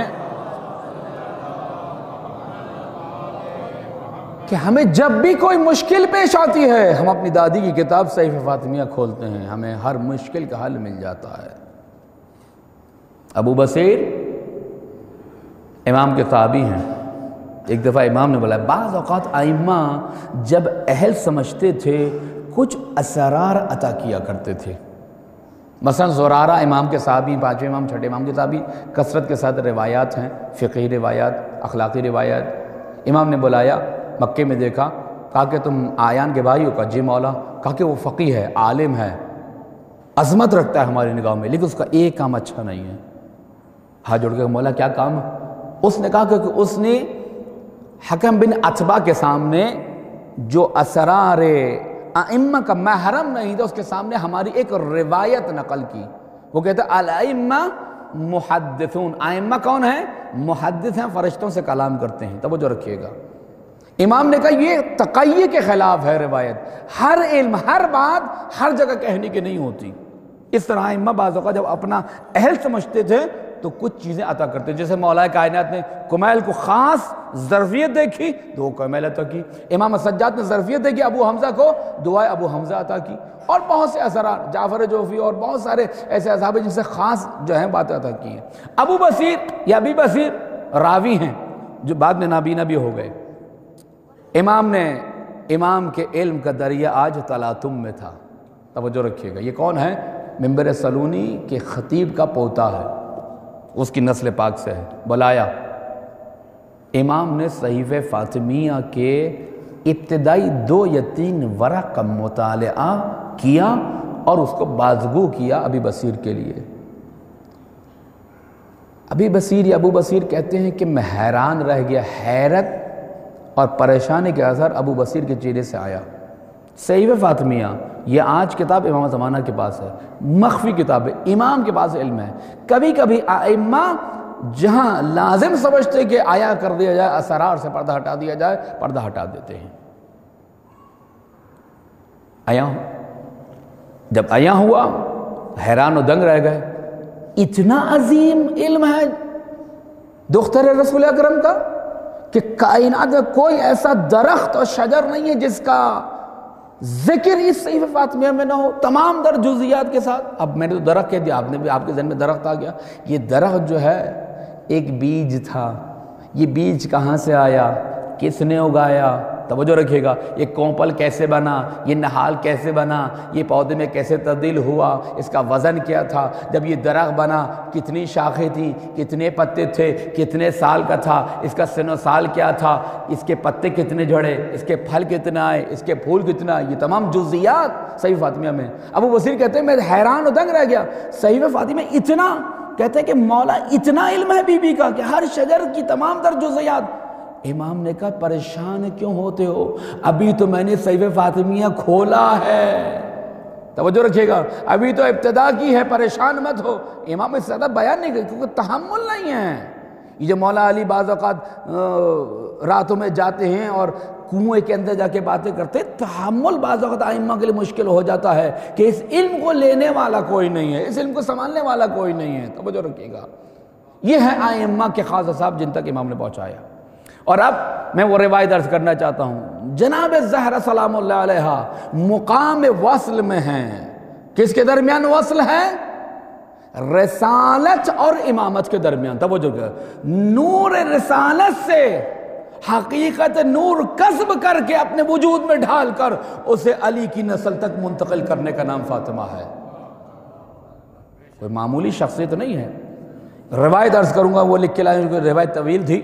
S1: کہ ہمیں جب بھی کوئی مشکل پیش آتی ہے ہم اپنی دادی کی کتاب صحیفہ فاطمیہ کھولتے ہیں، ہمیں ہر مشکل کا حل مل جاتا ہے۔ ابو بصیر امام کے تابعی ہیں۔ ایک دفعہ امام نے بولا بعض اوقات ائمہ جب اہل سمجھتے تھے کچھ اسرار عطا کیا کرتے تھے۔ مثلا زرارہ امام کے صحابی، پانچویں امام، چھٹے امام کے صحابی، کثرت کے ساتھ روایات ہیں، فقہی روایات، اخلاقی روایات۔ امام نے بلایا، مکے میں دیکھا، کہا کہ تم آیان کے بھائی ہو؟ کہا جی مولا۔ کہا کہ وہ فقیہ ہے، عالم ہے، عظمت رکھتا ہے ہماری نگاہ میں، لیکن اس کا ایک کام اچھا نہیں ہے۔ ہاتھ جوڑ کے مولا کیا کام ہے؟ اس نے کہا کہ اس نے حکم بن عتبہ کے سامنے جو اسرار ائمہ کا محرم نہیں تھا اس کے سامنے ہماری ایک روایت نقل کی۔ وہ کہتا ہے الائمہ محدثون، ائمہ کون ہیں؟ محدث ہیں، فرشتوں سے کلام کرتے ہیں۔ توجہ رکھیے گا، امام نے کہا یہ تقیہ کے خلاف ہے روایت، ہر علم، ہر بات ہر جگہ کہنے کی نہیں ہوتی۔ اس طرح ائمہ بعض اوقات جب اپنا اہل سمجھتے تھے تو کچھ چیزیں عطا کرتے، جیسے مولا کائنات نے کمیل کو خاص ظرفیت دیکھی تو وہ کمیل عطا کی، امام سجاد نے ظرفیت دیکھی ابو حمزہ کو دعائے ابو حمزہ عطا کی، اور بہت سے اثرات، جعفر جوفی اور بہت سارے ایسے اصحاب ہیں جن سے خاص جو ہیں باتیں عطا کی ہیں۔ ابو بصیر یا ابی بصیر راوی ہیں جو بعد میں نابینا بھی ہو گئے۔ امام کے علم کا دریا آج تلاطم میں تھا۔ توجہ رکھیے گا، یہ کون ہے؟ منبر سلونی کے خطیب کا پوتا ہے، اس کی نسل پاک سے ہے۔ بلایا، امام نے صحیفہ فاطمیہ کے ابتدائی 2 یا 3 ورق کا مطالعہ کیا اور اس کو بازگو کیا ابی بصیر کے لیے۔ ابی بصیر یا ابو بصیر کہتے ہیں کہ میں حیران رہ گیا، حیرت اور پریشانی کے اثر ابو بصیر کے چہرے سے آیا۔ صحیفہ فاطمیہ یہ آج کتاب امام زمانہ کے پاس ہے، مخفی کتاب ہے، امام کے پاس علم ہے۔ کبھی کبھی ائمہ جہاں لازم سمجھتے کہ آیا کر دیا جائے، اسرار سے پردہ ہٹا دیا جائے، پردہ ہٹا دیتے ہیں۔ جب آیا ہوا حیران و دنگ رہ گئے، اتنا عظیم علم ہے دختر رسول اکرم کا کہ کائنات میں کوئی ایسا درخت اور شجر نہیں ہے جس کا ذکر اس صحیفہ فاطمیہ میں نہ ہو، تمام در جزئیات کے ساتھ۔ اب میں نے تو درخت کہہ دیا، آپ نے بھی، آپ کے ذہن میں درخت آ گیا۔ یہ درخت جو ہے ایک بیج تھا، یہ بیج کہاں سے آیا، کس نے اگایا؟ توجہ رکھیے گا، یہ کونپل کیسے بنا، یہ نہال کیسے بنا، یہ پودے میں کیسے تبدیل ہوا، اس کا وزن کیا تھا، جب یہ درخت بنا کتنی شاخیں تھیں، کتنے پتے تھے، کتنے سال کا تھا، اس کا سن و سال کیا تھا، اس کے پتے کتنے جھڑے، اس کے پھل کتنے آئے، اس کے پھول کتنے آئے، یہ تمام جزئیات صحیفہ فاطمیہ میں۔ ابو بصیر کہتے ہیں میں حیران و دنگ رہ گیا، صحیفہ فاطمیہ اتنا، کہتے ہیں کہ مولا اتنا علم ہے بی بی کا کہ ہر شجر کی تمام در جزئیات۔ امام نے کہا پریشان کیوں ہوتے ہو، ابھی تو میں نے صحیفہ فاطمیہ کھولا ہے۔ توجہ رکھیے گا، ابھی تو ابتدا کی ہے، پریشان مت ہو۔ امام اس سے زیادہ بیان نہیں کرتے کیونکہ تحمل نہیں ہے۔ یہ جو مولا علی بعض اوقات راتوں میں جاتے ہیں اور کنویں کے اندر جا کے باتیں کرتے، تحمل بعض اوقات ائمہ کے لیے مشکل ہو جاتا ہے کہ اس علم کو لینے والا کوئی نہیں ہے، اس علم کو سنبھالنے والا کوئی نہیں ہے۔ توجہ رکھیے گا، یہ ہے ائمہ کے خاص اصحاب جن تک امام نے پہنچایا۔ اور اب میں وہ روایت عرض کرنا چاہتا ہوں، جناب زہرا سلام اللہ علیہا مقام وصل میں ہیں۔ کس کے درمیان وصل ہے؟ رسالت اور امامت کے درمیان۔ توجہ کر، نور رسالت سے حقیقت نور کسب کر کے اپنے وجود میں ڈھال کر اسے علی کی نسل تک منتقل کرنے کا نام فاطمہ ہے۔ کوئی معمولی شخصیت نہیں ہے۔ روایت عرض کروں گا، وہ لکھ کے لائے، روایت طویل تھی۔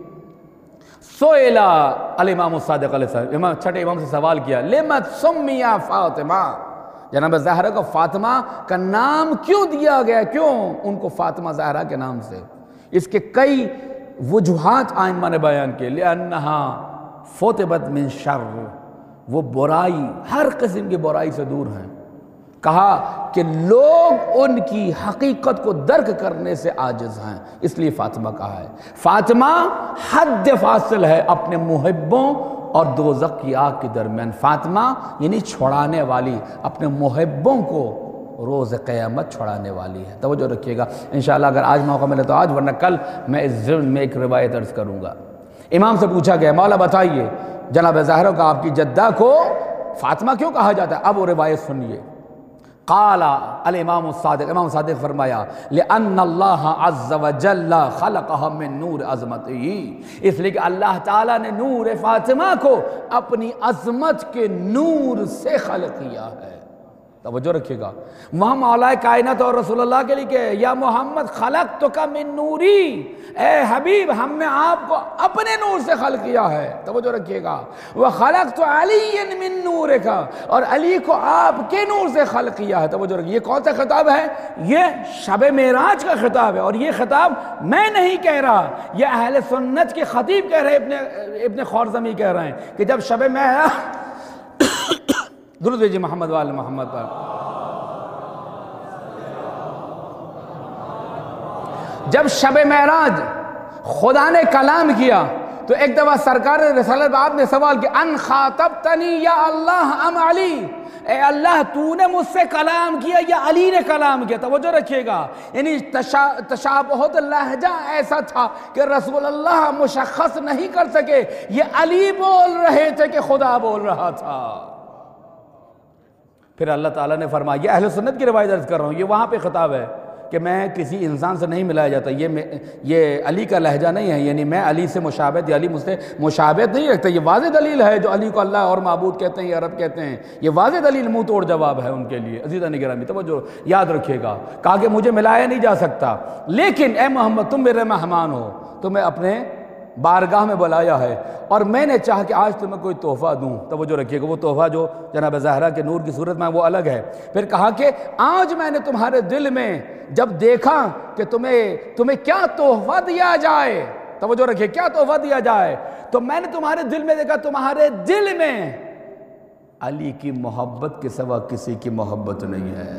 S1: سئلا الامام الصادق علیہ السلام، چھٹے امام سے سوال کیا، لما سمی فاطمہ، جناب زہرا کو فاطمہ کا نام کیوں دیا گیا، کیوں ان کو فاطمہ زہرا کے نام سے؟ اس کے کئی وجوہات ائمہ نے بیان کیے۔ لأنہا فتبت من شر، وہ برائی، ہر قسم کی برائی سے دور ہیں۔ کہا کہ لوگ ان کی حقیقت کو درک کرنے سے عاجز ہیں، اس لیے فاطمہ کہا ہے۔ فاطمہ حد فاصل ہے اپنے محبوں اور دوزخ کی آگ کے درمیان۔ فاطمہ یعنی چھڑانے والی، اپنے محبوں کو روز قیامت چھڑانے والی ہے۔ توجہ رکھیے گا، انشاءاللہ اگر آج موقع ملے تو آج، ورنہ کل میں اس ضمن میں ایک روایت عرض کروں گا۔ امام سے پوچھا گیا، مولا بتائیے جناب ظاہرہ کا آپ کی جدہ کو فاطمہ کیوں کہا جاتا ہے؟ اب وہ روایت سنیے۔ قال الامام الصادق، امام صادق فرمایا لأن اللہ عز وجل خلقها من نور عظمتہ، اس لیے کہ اللہ تعالیٰ نے نور فاطمہ کو اپنی عظمت کے نور سے خلق کیا ہے۔ توجہ رکھیے گا، وہاں مولا کائنات اور رسول اللہ کے لیے کہ یا محمد خلقتک من نوری، اے حبیب ہم نے آپ کو اپنے نور سے خلق کیا ہے۔ توجہ رکھیے گا، وخلقت علی من نورک، اور علی کو آپ کے نور سے خلق کیا ہے۔ توجہ رکھیے، یہ کون سا خطاب ہے؟ یہ شب معراج کا خطاب ہے، اور یہ خطاب میں نہیں کہہ رہا، یہ اہل سنت کے خطیب کہہ رہے ہیں، ابن خوارزمی کہہ رہے ہیں کہ جب شب معراج درود بھیجیے محمد وآل محمد پر، جب شب معراج خدا نے کلام کیا تو ایک دفعہ سرکار رسالت آپ نے سوال کیا، ان خاطبتنی یا اللہ ام علی، اے اللہ تو نے مجھ سے کلام کیا یا علی نے کلام کیا؟ توجہ رکھیے گا، یعنی تشابہت لہجہ ایسا تھا کہ رسول اللہ مشخص نہیں کر سکے یہ علی بول رہے تھے کہ خدا بول رہا تھا۔ پھر اللہ تعالیٰ نے فرمایا، یہ اہل سنت کی روایت عرض کر رہا ہوں، یہ وہاں پہ خطاب ہے کہ میں کسی انسان سے نہیں ملایا جاتا، یہ علی کا لہجہ نہیں ہے، یعنی میں علی سے مشابہت یا علی مجھ سے مشابہت نہیں رکھتا۔ یہ واضح دلیل ہے، جو علی کو اللہ اور معبود کہتے ہیں یا رب کہتے ہیں، یہ واضح دلیل منہ توڑ جواب ہے ان کے لیے۔ عزیزان گرامی توجہ یاد رکھیے گا، کہا کہ مجھے ملایا نہیں جا سکتا، لیکن اے محمد تم میرے مہمان ہو، تمہیں اپنے بارگاہ میں بلایا ہے، اور میں نے چاہا کہ آج تمہیں کوئی تحفہ دوں۔ توجہ رکھیے گا، وہ تحفہ جو جناب زہرا کے نور کی صورت میں وہ الگ ہے۔ پھر کہا کہ آج میں نے تمہارے دل میں جب دیکھا کہ تمہیں کیا تحفہ دیا جائے، توجہ رکھیے کیا تحفہ دیا جائے، تو میں نے تمہارے دل میں دیکھا تمہارے دل میں علی کی محبت کے سوا کسی کی محبت نہیں ہے۔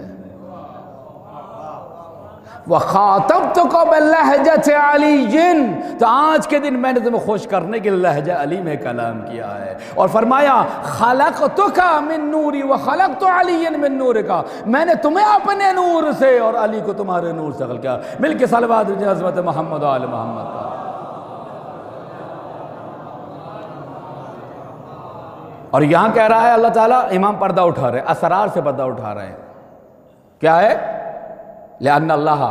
S1: وَخَاطَبْتُكَ بِاللَّهْجَةِ عَلِيٍّ، تو آج کے دن میں نے تمہیں خوش کرنے کے لہجہ علی میں کلام کیا ہے، اور فرمایا خَلَقْتُكَ مِن نُورِ وَخَلَقْتُ عَلِيًّا مِن نُورِكَ، میں نے تمہیں اپنے نور سے اور علی کو تمہارے نور سے خلق کیا۔ مل کے صلوات حضرت محمد و آل محمد کا۔ اور یہاں کہہ رہا ہے اللہ تعالیٰ، امام پردہ اٹھا رہے ہیں، اسرار سے پردہ اٹھا رہے ہیں، کیا ہے؟ لأن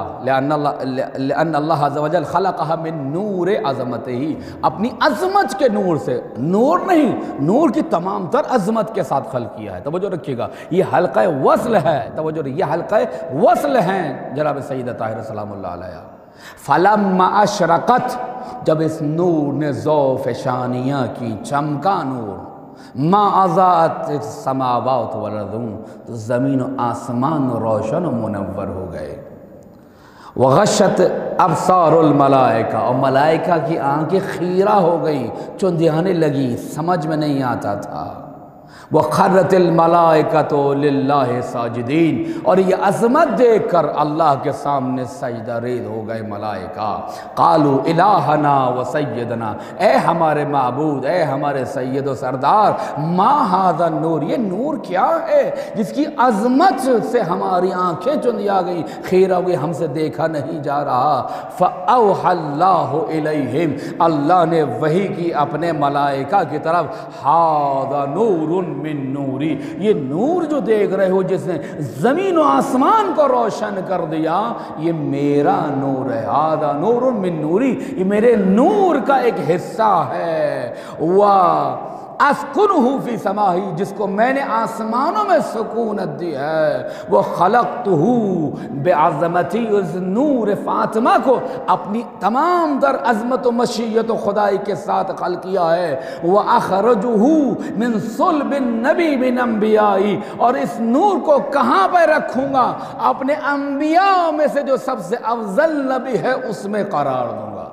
S1: اللہ عز وجل خلقها من نور عظمتہ، اپنی عظمت کے نور سے، نور نہیں، نور کی تمام تر عظمت کے ساتھ خلق کیا ہے۔ توجہ رکھیے گا، یہ حلقہ وصل ہے، توجہ رکھیے، یہ حلقہ وصل ہیں جناب سیدہ طاہرہ سلام اللہ علیہ۔ فلما اشرقت، جب اس نور نے ذوف شانیہ کی، چمکا نور، ما اضاءت السماوات والارض، تو زمین و آسمان روشن و منور ہو گئے۔ وغشت ابصار الملائکہ، اور ملائکہ کی آنکھیں خیرہ ہو گئی، چندیانے لگی، سمجھ میں نہیں آتا تھا۔ وَخَرَّتِ الْمَلَائِكَةُ لِلَّهِ سَاجِدِينَ، اور یہ عظمت دیکھ کر اللہ کے سامنے سجدہ ریز ہو گئے ملائکہ۔ قالوا الہنا و سیدنا، اے ہمارے معبود، اے ہمارے سید و سردار، ما ھذا النور، یہ نور کیا ہے جس کی عظمت سے ہماری آنکھیں چندیا گئی، خیرہ ہوئی، ہم سے دیکھا نہیں جا رہا۔ فَأَوْحَى اللَّهُ إِلَيْهِمْ، اللہ نے وحی کی اپنے ملائکہ کی طرف، ھذا نور من نوری، یہ نور جو دیکھ رہے ہو جس نے زمین و آسمان کو روشن کر دیا، یہ میرا نور ہے۔ ھذا نور من نوری، یہ میرے نور کا ایک حصہ ہے۔ اسکنہ فی سماہی، جس کو میں نے آسمانوں میں سکونت دی ہے۔ وہ خلقتہ بعظمتی، اس نور فاطمہ کو اپنی تمام در عظمت و مشیت و خدائی کے ساتھ خلق کیا ہے۔ وہ اخرجہ من صلب النبی من انبیائی، اور اس نور کو کہاں پہ رکھوں گا؟ اپنے انبیاء میں سے جو سب سے افضل نبی ہے اس میں قرار دوں گا،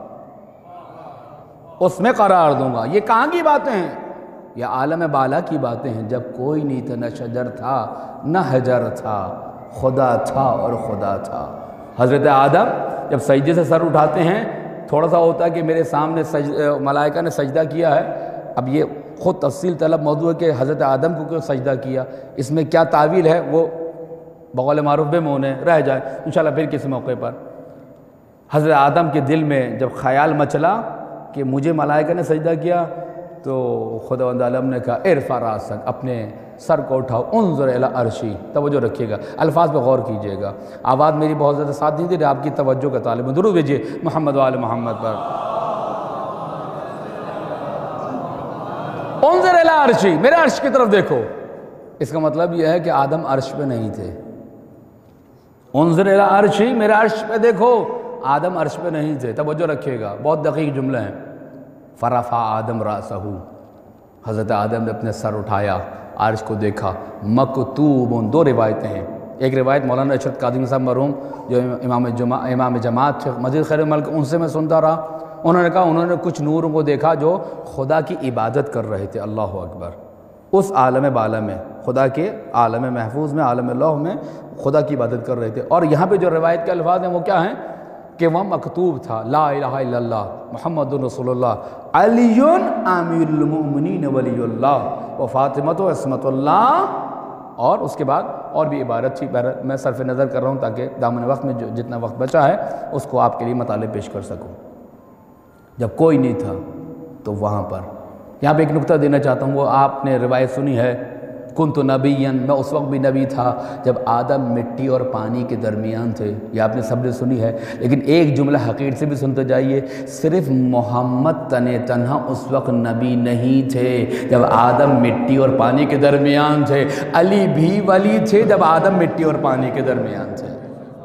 S1: اس میں قرار دوں گا۔ یہ کہاں کی باتیں ہیں؟ یہ عالم بالا کی باتیں ہیں، جب کوئی نہیں تھا، نہ شجر تھا نہ حجر تھا، خدا تھا اور خدا تھا۔ حضرت آدم جب سجدے سے سر اٹھاتے ہیں، تھوڑا سا ہوتا ہے کہ میرے سامنے ملائکہ نے سجدہ کیا ہے، اب یہ خود تفصیل طلب موضوع ہے کہ حضرت آدم کو کیوں سجدہ کیا، اس میں کیا تعویل ہے، وہ بقول معروف بے مونے رہ جائے انشاءاللہ پھر کسی موقع پر۔ حضرت آدم کے دل میں جب خیال مچلا کہ مجھے ملائکہ نے سجدہ کیا، تو خداوند عالم نے کہا ارفع راسک، اپنے سر کو اٹھاؤ، انظر الی عرشی، توجہ رکھیے گا، الفاظ پہ غور کیجئے گا۔ آواز میری بہت زیادہ ساتھ نہیں دے، آپ کی توجہ کا طالب ہوں، درود بھیجئے محمد و آل محمد پر۔ انظر الی عرشی، میرے عرش کی طرف دیکھو، اس کا مطلب یہ ہے کہ آدم عرش پہ نہیں تھے۔ انظر الی عرشی، میرے عرش پہ دیکھو، آدم عرش پہ نہیں تھے، توجہ رکھیے گا، بہت دقیق جملے ہیں۔ فرفع آدم راسہ، حضرت آدم نے اپنے سر اٹھایا، عرش کو دیکھا، مکتوب، دو روایتیں ہیں، ایک روایت مولانا ارشد قادری صاحب مرحوم جو امام جماعت تھے مزید خیر ملک، ان سے میں سنتا رہا، انہوں نے کہا انہوں نے کچھ نوروں کو دیکھا جو خدا کی عبادت کر رہے تھے، اللہ اکبر، اس عالم بالا میں، خدا کے عالم محفوظ میں، عالم اللہ میں خدا کی عبادت کر رہے تھے۔ اور یہاں پہ جو روایت کے الفاظ ہیں وہ کیا ہیں کہ وہاں مکتوب تھا لا الہ الا اللہ محمد رسول اللہ علی امیر المؤمنین ولی اللہ و فاطمۃ و عصمت اللہ، اور اس کے بعد اور بھی عبارت تھی، میں صرف نظر کر رہا ہوں تاکہ دامن وقت میں جتنا وقت بچا ہے اس کو آپ کے لیے مطالب پیش کر سکوں۔ جب کوئی نہیں تھا تو وہاں پر یہاں پہ ایک نقطہ دینا چاہتا ہوں، وہ آپ نے روایت سنی ہے کنت نبیًا، میں اس وقت بھی نبی تھا جب آدم مٹی اور پانی کے درمیان تھے، یہ آپ نے سب نے سنی ہے، لیکن ایک جملہ حقیقت سے بھی سنتے جائیے، صرف محمد تنہا اس وقت نبی نہیں تھے جب آدم مٹی اور پانی کے درمیان تھے، علی بھی ولی تھے جب آدم مٹی اور پانی کے درمیان تھے،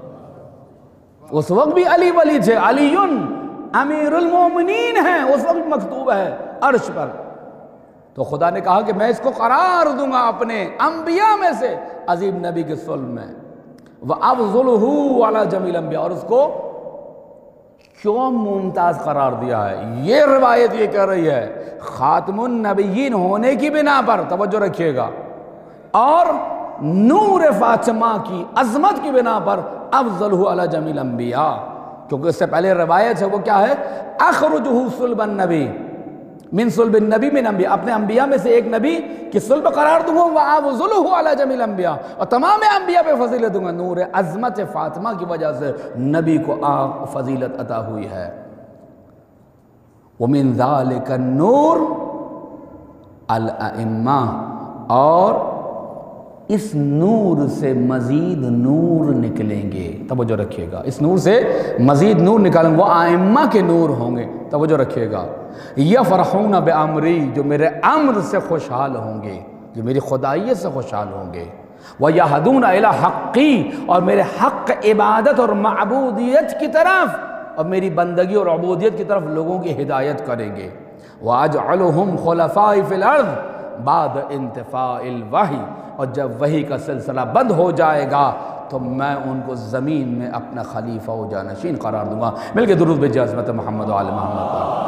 S1: اس وقت بھی علی ولی تھے، علی امیر المومنین ہیں، اس وقت مکتوب ہے عرش پر۔ تو خدا نے کہا کہ میں اس کو قرار دوں گا اپنے انبیاء میں سے، عظیم نبی کے صلب میں، وَأَفْضُلُهُ عَلَى جَمِيعِ الْأَنْبِيَاء، اور اس کو کیوں ممتاز قرار دیا ہے، یہ روایت یہ کہہ رہی ہے خاتم النبیین ہونے کی بنا پر، توجہ رکھیے گا، اور نور فاطمہ کی عظمت کی بنا پر افضلہ علی جمیع الانبیاء، کیونکہ اس سے پہلے روایت ہے وہ کیا ہے اخرجہ صلب النبی من صلب النبی من انبیاء، اپنے انبیاء میں سے ایک نبی کی صلب قرار دوں گا، وَأَفْضُلُهُ عَلَى جَمِيعِ الْأَنْبِيَاء، اور تمام انبیاء پہ فضیلت دوں گا، نور عظمت فاطمہ کی وجہ سے نبی کو فضیلت عطا ہوئی ہے۔ وَمِن ذَلِكَ النُّورُ الْأَئِمَّةُ، اور اس نور سے مزید نور نکلیں گے، توجہ رکھیے گا، اس نور سے مزید نور نکالیں گے، وہ ائمہ کے نور ہوں گے، توجہ رکھیے گا، یفرحون بامری، جو میرے امر سے خوشحال ہوں گے، جو میری خدائیت سے خوشحال ہوں گے، وَيَهْدُونَ إِلَىٰ حَقِّي، اور میرے حق عبادت اور معبودیت کی طرف اور میری بندگی اور عبودیت کی طرف لوگوں کی ہدایت کریں گے، وَأَجْعَلُهُمْ خُلَفَاءَ فِي الْأَرْضِ بعد انتفاء الوحی، اور جب وحی کا سلسلہ بند ہو جائے گا تو میں ان کو زمین میں اپنا خلیفہ و جانشین قرار دوں گا۔ مل کے درود بھیجئے عظمت محمد و آل محمد پر۔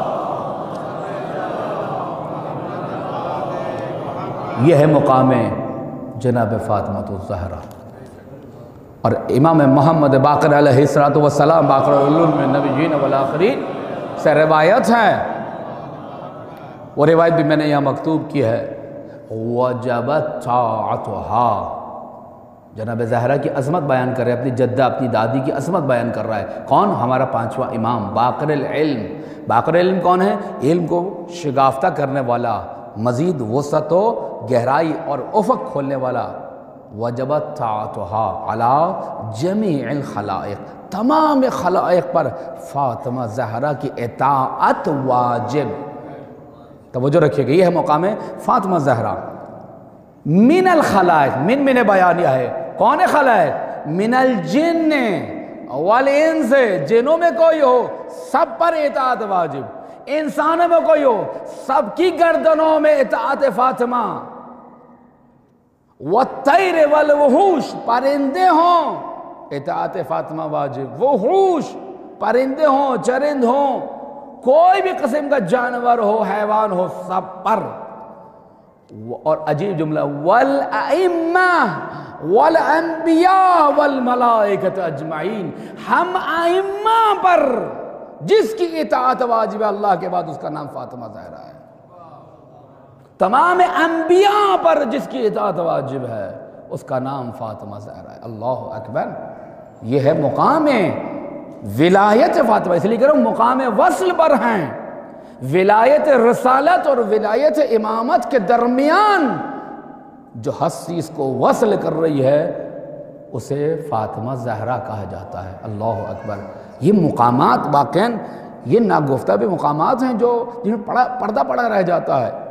S1: یہ ہے مقام جناب فاطمہ الزہرا، اور امام محمد باقر علیہ السلام باقر النبیین والآخرین سے روایت ہے، وہ روایت بھی میں نے یہاں مکتوب کی ہے، وَجَبَتْ طَاعَتُهَا، جناب زہرا کی عظمت بیان کر رہے ہیں، اپنی جدہ اپنی دادی کی عظمت بیان کر رہا ہے، کون؟ ہمارا پانچواں امام باقر العلم۔ باقر العلم کون ہے؟ علم کو شگافتہ کرنے والا، مزید وسعت و گہرائی اور افق کھولنے والا۔ وَجَبَتْ طَاعَتُهَا عَلَىٰ جَمِيعِ الْخَلَائِقِ، تمام خلائق پر فاطمہ زہرا کی اطاعت واجب، توجہ رکھیے گا، یہ ہے مقام فاطمہ زہرا۔ من الخلائق، من بیانیہ ہے، کون ہے خلائق؟ من الجن والانس، جنوں میں کوئی ہو سب پر اطاعت واجب، انسانوں میں کوئی ہو سب کی گردنوں میں اطاعت فاطمہ۔ والطیر والوحوش، پرندے ہوں اطاعت فاطمہ واجب، وحوش پرندے ہوں چرند ہوں، کوئی بھی قسم کا جانور ہو حیوان ہو سب پر۔ اور عجیب جملہ، والائمہ والانبیاء والملائکۃ اجمعین، ہم ائمہ پر جس کی اطاعت واجب ہے اللہ کے بعد اس کا نام فاطمہ زہرا ہے۔ تمام انبیاء پر جس کی اطاعت واجب ہے اس کا نام فاطمہ زہرا ہے۔ اللہ اکبر، یہ ہے مقام ولایت فاطمہ، اس لیے کہہ رہا ہوں مقام وصل پر ہیں۔ ولایت رسالت اور ولایت امامت کے درمیان جو ہستی اس کو وصل کر رہی ہے اسے فاطمہ زہرا کہا جاتا ہے۔ اللہ اکبر، یہ مقامات واقعاً یہ ناگفتہ بھی مقامات ہیں جو جن میں پردہ پڑا رہ جاتا ہے۔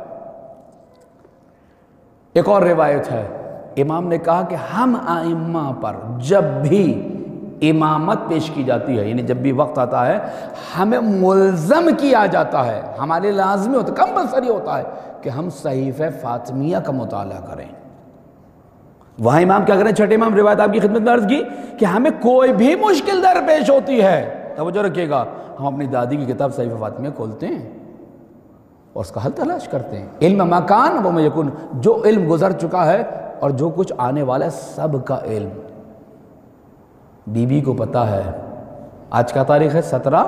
S1: ایک اور روایت ہے، امام نے کہا کہ ہم ائمہ پر جب بھی امامت پیش کی جاتی ہے، یعنی جب بھی وقت آتا ہے ہمیں ملزم کیا جاتا ہے، ہمارے لازمی ہوتا ہے، کمپلسری ہوتا ہے کہ ہم صحیفہ فاطمیہ کا مطالعہ کریں۔ وہاں امام کیا کریں؟ چھٹے امام روایت آپ کی خدمت میں عرض کی کہ ہمیں کوئی بھی مشکل درپیش ہوتی ہے، توجہ رکھیے گا، ہم اپنی دادی کی کتاب صحیفہ فاطمیہ کھولتے ہیں اور اس کا حل تلاش کرتے ہیں۔ علم مکان وہ میں یکن، جو علم گزر چکا ہے اور جو کچھ آنے والا ہے سب کا علم بی بی کو پتہ ہے۔ آج کا تاریخ ہے 17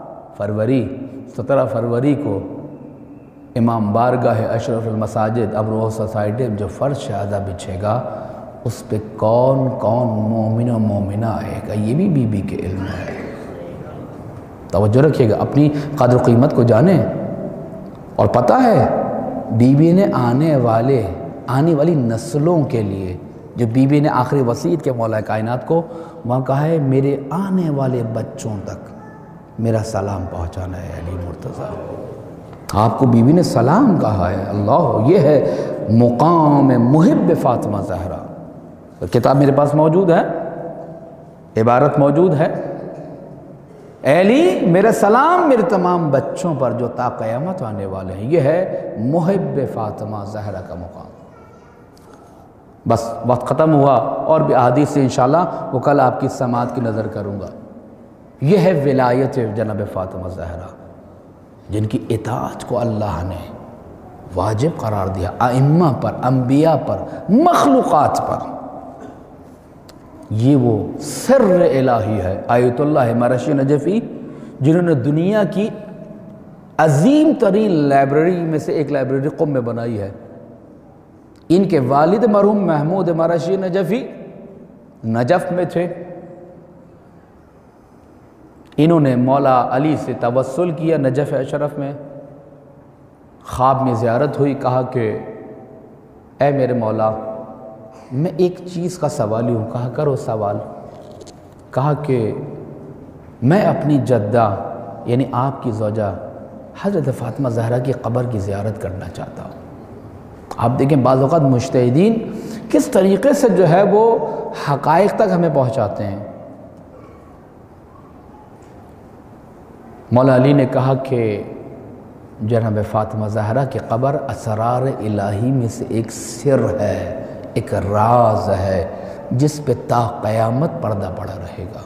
S1: فروری کو امام بارگاہ اشرف المساجد ابروح سوسائٹی میں جو فرش شہادہ بچھے گا اس پہ کون کون مومن و مومنہ آئے گا، یہ بھی بی بی کے علم ہے۔ توجہ رکھیے گا، اپنی قدر و قیمت کو جانیں۔ اور پتہ ہے بی بی نے آنے والی نسلوں کے لیے، جو بی بی نے آخری وصیت کے مولا کائنات کو وہاں کہا ہے میرے آنے والے بچوں تک میرا سلام پہنچانا ہے علی مرتضیٰ۔ آپ کو بی بی نے سلام کہا ہے۔ اللہ، یہ ہے مقام محب فاطمہ زہرا۔ کتاب میرے پاس موجود ہے، عبارت موجود ہے، اے علی میرا سلام میرے تمام بچوں پر جو تا قیامت آنے والے ہیں۔ یہ ہے محب فاطمہ زہرا کا مقام۔ بس وقت ختم ہوا، اور بھی احادیث سے انشاءاللہ وہ کل آپ کی سماعت کی نظر کروں گا۔ یہ ہے ولایت جناب فاطمہ زہرا، جن کی اطاعت کو اللہ نے واجب قرار دیا ائمہ پر، انبیاء پر، مخلوقات پر۔ یہ وہ سر الہی ہے، آیت اللہ مرشی نجفی، جنہوں نے دنیا کی عظیم ترین لائبریری میں سے ایک لائبریری قم میں بنائی ہے۔ ان کے والد مرحوم محمود مرشی نجفی نجف میں تھے۔ انہوں نے مولا علی سے توسل کیا نجف اشرف میں، خواب میں زیارت ہوئی، کہا کہ اے میرے مولا میں ایک چیز کا سوالی ہوں۔ کہا کرو سوال۔ کہا کہ میں اپنی جدہ یعنی آپ کی زوجہ حضرت فاطمہ زہرا کی قبر کی زیارت کرنا چاہتا ہوں۔ آپ دیکھیں بعض اوقات مجتہدین کس طریقے سے جو ہے وہ حقائق تک ہمیں پہنچاتے ہیں۔ مولا علی نے کہا کہ جناب فاطمہ زہرا کی قبر اسرار الہی میں سے ایک سر ہے، ایک راز ہے جس پہ تا قیامت پردہ پڑا رہے گا۔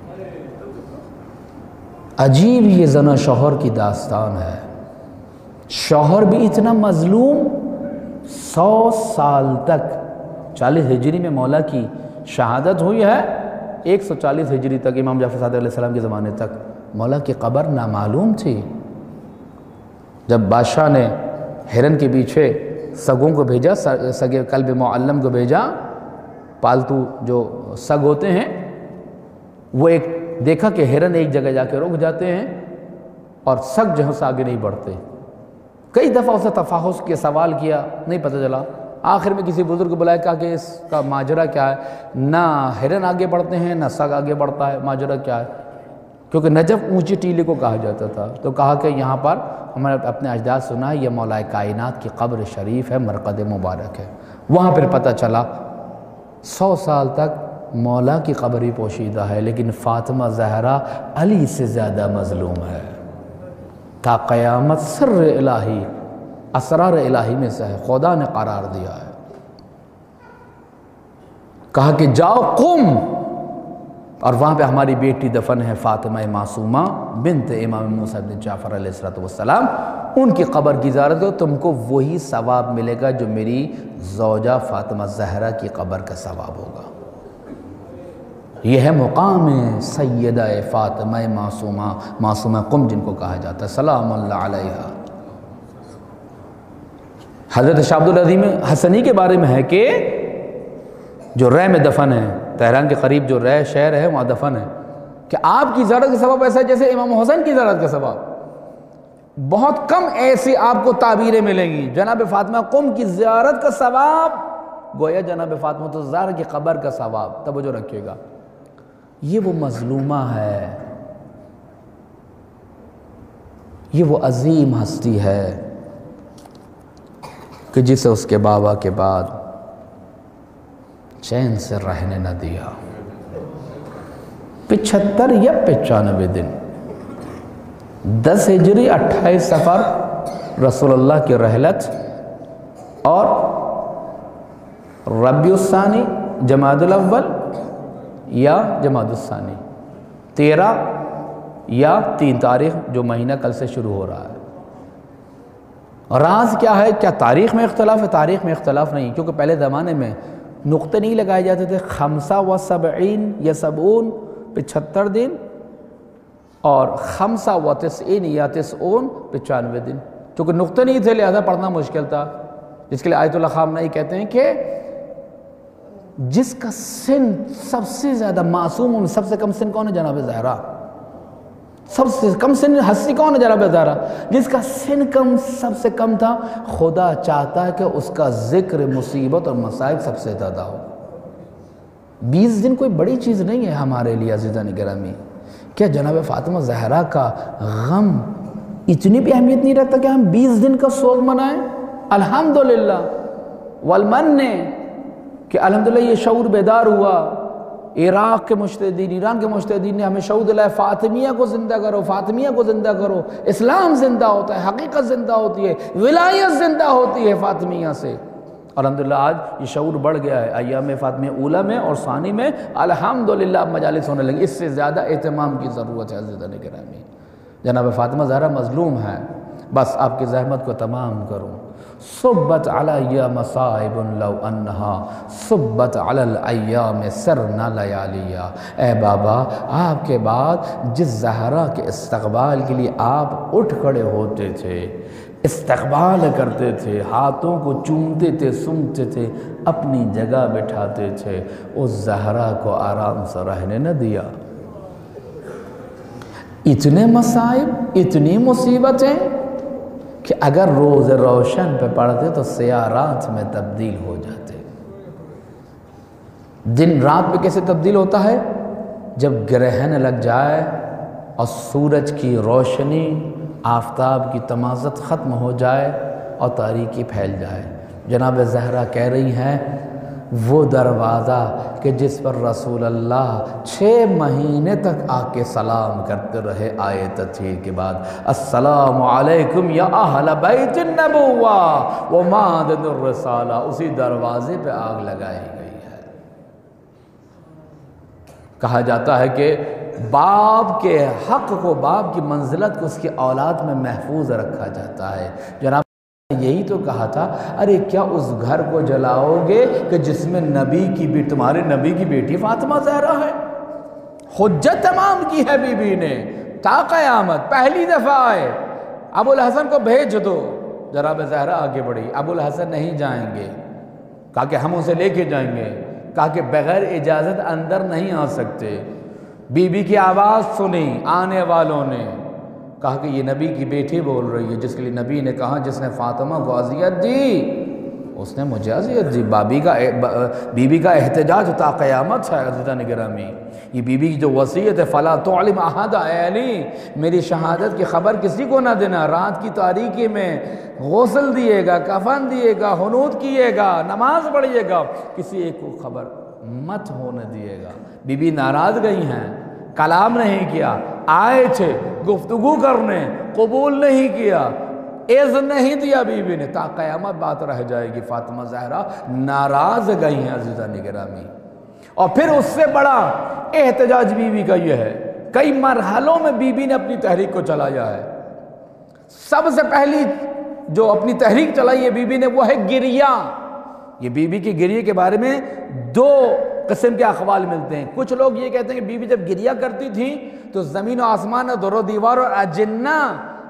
S1: عجیب یہ زنا شوہر کی داستان ہے۔ شوہر بھی اتنا مظلوم، 100 سال تک، 40 ہجری میں مولا کی شہادت ہوئی ہے، 140 ہجری تک امام جعفر صادق علیہ السلام کے زمانے تک مولا کی قبر نامعلوم تھی۔ جب بادشاہ نے ہرن کے پیچھے سگوں کو بھیجا، سگے کلب معلم کو بھیجا، پالتو جو سگ ہوتے ہیں، وہ ایک دیکھا کہ ہرن ایک جگہ جا کے رک جاتے ہیں اور سگ جو ہے سے آگے نہیں بڑھتے۔ کئی دفعہ اسے تفحص کے سوال کیا، نہیں پتہ چلا۔ آخر میں کسی بزرگ کو بلایا، کہا کہ اس کا ماجرا کیا ہے، نہ ہرن آگے بڑھتے ہیں نہ سگ آگے بڑھتا ہے، ماجرا کیا ہے؟ کیونکہ نجف اونچی ٹیلے کو کہا جاتا تھا۔ تو کہا کہ یہاں پر ہمیں اپنے اجداد سنا ہے، یہ مولا کائنات کی قبر شریف ہے، مرقد مبارک ہے۔ وہاں پھر پتہ چلا 100 سال تک مولا کی قبر ہی پوشیدہ ہے، لیکن فاطمہ زہرا علی سے زیادہ مظلوم ہے۔ تا قیامت سر الہی، اسرار الہی میں سے ہے، خدا نے قرار دیا ہے۔ کہا کہ جاؤ قم، اور وہاں پہ ہماری بیٹی دفن ہے فاطمہ معصومہ بنت امام موسیٰ بن جعفر علیہ السلام، ان کی قبر کی زیارت کرو، تم کو وہی ثواب ملے گا جو میری زوجہ فاطمہ زہرا کی قبر کا ثواب ہوگا۔ یہ ہے مقام سیدہ فاطمہ معصومہ قم، جن کو کہا جاتا ہے، سلام اللہ علیہا۔ حضرت شاہ عبد العظیم حسنی کے بارے میں ہے کہ جو رے میں دفن ہے، تہران کے قریب جو رے شہر ہے وہاں دفن ہے، کہ آپ کی زیارت کا ثواب ایسا ہے جیسے امام حسین کی زیارت کا ثواب. بہت کم ایسی آپ کو تعبیریں ملیں گی. جناب فاطمہ قم کی زیارت کا ثواب گویا جناب فاطمہ الزہرا کی قبر کا ثواب. توجہ رکھیے گا، یہ وہ مظلومہ ہے، یہ وہ عظیم ہستی ہے کہ جسے اس کے بابا کے بعد چین سے رہنے نہ دیا. 75 یا 95 دن، 10 ہجری 28 سفر رسول اللہ کی رحلت، اور ربیع الثانی جمادی الاول یا جمادی الثانی 13 یا 3 تاریخ جو مہینہ کل سے شروع ہو رہا ہے. راز کیا ہے؟ کیا تاریخ میں اختلاف ہے؟ تاریخ میں اختلاف نہیں، کیونکہ پہلے زمانے میں نقطے نہیں لگائے جاتے تھے. 75 یا 70 75 دن، اور 95 یا 90 95 دن. کیونکہ نقطے نہیں تھے لہذا پڑھنا مشکل تھا، جس کے لیے آیت اللہ خامنہ کہتے ہیں کہ جس کا سن سب سے زیادہ معصوم، سب سے کم سن کون ہے؟ جناب زہرا. سب سے کم سن ہستی کون ہے؟ جناب زہرا. جس کا سن سب سے کم تھا، خدا چاہتا ہے کہ اس کا ذکر مصیبت اور مصائب سب سے زیادہ ہو. 20 دن کوئی بڑی چیز نہیں ہے ہمارے لیے عزیزان گرامی. کیا جناب فاطمہ زہرا کا غم اتنی بھی اہمیت نہیں رکھتا کہ ہم 20 دن کا سوگ منائیں؟ الحمدللہ والمن، کہ الحمدللہ یہ شعور بیدار ہوا. عراق کے مجتہدین، ایران کے مجتہدین نے ہمیں شعور دلایا، فاطمیہ کو زندہ کرو، فاطمیہ کو زندہ کرو. اسلام زندہ ہوتا ہے، حقیقت زندہ ہوتی ہے، ولایت زندہ ہوتی ہے فاطمیہ سے. الحمدللہ آج یہ شعور بڑھ گیا ہے ایام فاطمیہ اولیٰ میں اور ثانی میں. الحمدللہ اب مجالس ہونے لگی. اس سے زیادہ اہتمام کی ضرورت ہے عزیزان گرامی. جناب فاطمہ زہرا مظلوم ہے، بس آپ کی زحمت کو تمام کروں. صبت علی مصائب لو انہا صبت علی الایام سرنا لیالیا. اے بابا، آپ کے بعد جس زہرا کے استقبال کے لیے آپ اٹھ کھڑے ہوتے تھے، استقبال کرتے تھے، ہاتھوں کو چومتے تھے، سنتے تھے، اپنی جگہ بٹھاتے تھے، اس زہرا کو آرام سے رہنے نہ دیا. اتنے مصائب، اتنی مصیبتیں کہ اگر روز روشن پہ پڑھتے تو سیاہ رات میں تبدیل ہو جاتے. دن رات میں کیسے تبدیل ہوتا ہے؟ جب گرہن لگ جائے اور سورج کی روشنی، آفتاب کی تمازت ختم ہو جائے اور تاریکی پھیل جائے. جناب زہرا کہہ رہی ہیں وہ دروازہ کہ جس پر رسول اللہ 6 مہینے تک آ کے سلام کرتے رہے آئے تطہیر کے بعد، السلام علیکم یا اہل بیت النبوہ و معدن الرسالہ، اسی دروازے پہ آگ لگائی گئی ہے. کہا جاتا ہے کہ باپ کے حق کو، باپ کی منزلت کو اس کی اولاد میں محفوظ رکھا جاتا ہے. جناب یہی تو کہا تھا، ارے کیا اس گھر کو جلاؤ گے کہ جس میں نبی کی بیٹی، تمہارے نبی کی بیٹی فاطمہ زہرا ہے. حجت تمام کی ہے بی بی نے تا قیامت. پہلی دفعہ آئے، ابو الحسن کو بھیج دو. جناب زہرا آگے بڑھی، ابو الحسن نہیں جائیں گے. کہا کہ ہم اسے لے کے جائیں گے. کہا کہ بغیر اجازت اندر نہیں آ سکتے. بی بی کی آواز سنی آنے والوں نے، کہا کہ یہ نبی کی بیٹی بول رہی ہے، جس کے لیے نبی نے کہا جس نے فاطمہ کو اذیت دی اس نے مجھے اذیت دی. بی بی کا احتجاج تا قیامت ہے عزیزان گرامی. یہ بی بی کی جو وصیت ہے، فلا تعلم احد، اے علی میری شہادت کی خبر کسی کو نہ دینا. رات کی تاریکی میں غسل دیے گا، کفن دیے گا، حنوط کیے گا، نماز پڑھیے گا، کسی ایک کو خبر مت ہونے دیے گا. بی بی ناراض گئی ہیں، کلام نہیں کیا. آئے تھے گفتگو کرنے، قبول نہیں کیا، اذن نہیں دیا بی بی نے. تا قیامت بات رہ جائے گی. فاطمہ زہرا ناراض گئی ہیں عزیزان گرامی. اور پھر اس سے بڑا احتجاج بی بی کا یہ ہے، کئی مرحلوں میں بی بی نے اپنی تحریک کو چلایا ہے. سب سے پہلی جو اپنی تحریک چلائی ہے بی بی نے وہ ہے گریہ. یہ بی بی کی گریہ کے بارے میں 2 قسم کے اقوال ملتے ہیں. کچھ لوگ یہ کہتے ہیں کہ بی بی جب گریہ کرتی تھی تو زمین و آسمان اور در و دیوار اور اجنہ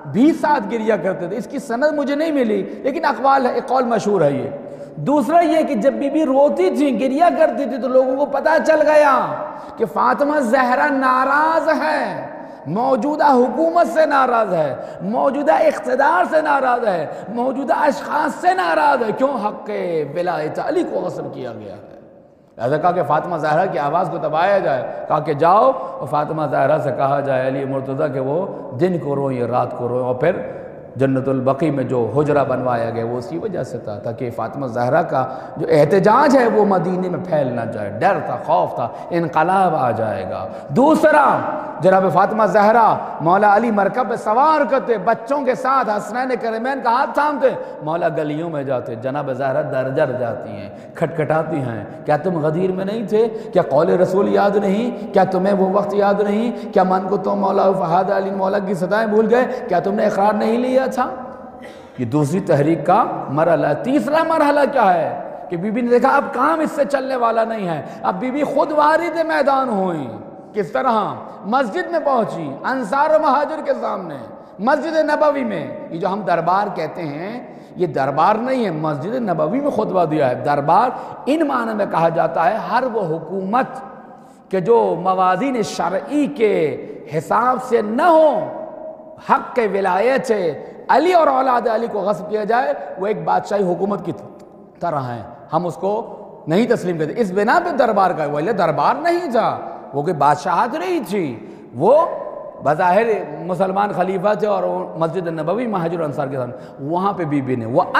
S1: بھی ساتھ گریا کرتے تھے۔ اس کی سند مجھے نہیں ملی لیکن اقوال ہے، ایک قول مشہور ہے یہ۔ دوسرا یہ کہ جب بی بی روتی تھی، گریا کرتی تھی، تو لوگوں کو پتہ چل گیا کہ فاطمہ زہرا ناراض ہے، موجودہ حکومت سے ناراض ہے، موجودہ اقتدار سے ناراض ہے، موجودہ اشخاص سے ناراض ہے۔ کیوں؟ حق ولایت علی کو غصب کیا گیا ہے۔ لہذا کہا کہ فاطمہ زہرا کی آواز کو دبایا جائے، کہا کہ جاؤ اور فاطمہ زہرا سے کہا جائے علی مرتضیٰ کہ وہ دن کو روئیں رات کو روئیں۔ اور پھر جنت البقیع میں جو حجرہ بنوایا گیا وہ اسی وجہ سے تھا، تاکہ فاطمہ زہرا کا جو احتجاج ہے وہ مدینے میں پھیل نہ جائے۔ ڈر تھا، خوف تھا، انقلاب آ جائے گا۔ دوسرا، جناب فاطمہ زہرا مولا علی مرکب پہ سوار کرتے، بچوں کے ساتھ حسنین کرمین کا ہاتھ تھامتے، مولا گلیوں میں جاتے، جناب زہرا درجر جاتی ہیں، کھٹکھٹاتی ہیں، کیا تم غدیر میں نہیں تھے؟ کیا قول رسول یاد نہیں؟ کیا تمہیں وہ وقت یاد نہیں؟ کیا من کو تم مولا فہد علی مولا کی صدائیں بھول گئے؟ کیا تم نے اقرار نہیں لیا تھا؟ یہ دوسری تحریک کا مرحلہ ہے۔ تیسرا مرحلہ کیا ہے کہ بی بی نے دیکھا اب کام اس سے چلنے والا نہیں ہے، اب بی بی خود وارد میدان ہوئی۔ کس طرح؟ مسجد میں پہنچی، انصار و مہاجر کے سامنے، مسجد نبوی میں۔ یہ جو ہم دربار کہتے ہیں یہ دربار نہیں ہے، مسجد نبوی میں خطبہ دیا ہے۔ دربار ان معنی میں کہا جاتا ہے ہر وہ حکومت کہ جو موازین شرعی کے حساب سے نہ ہو، حق کے ولایت سے علی اور اولاد علی کو غصب کیا جائے، وہ ایک بادشاہی حکومت کی طرح ہیں، ہم اس کو نہیں تسلیم کرتے۔ اس بنا پہ دربار کا وہ دربار نہیں تھا، وہ کوئی بادشاہت نہیں تھی، وہ بظاہر مسلمان خلیفہ تھے اور مسجد نبوی مہاجر و انصار کے سامنے وہاں پہ بی بی نے وہ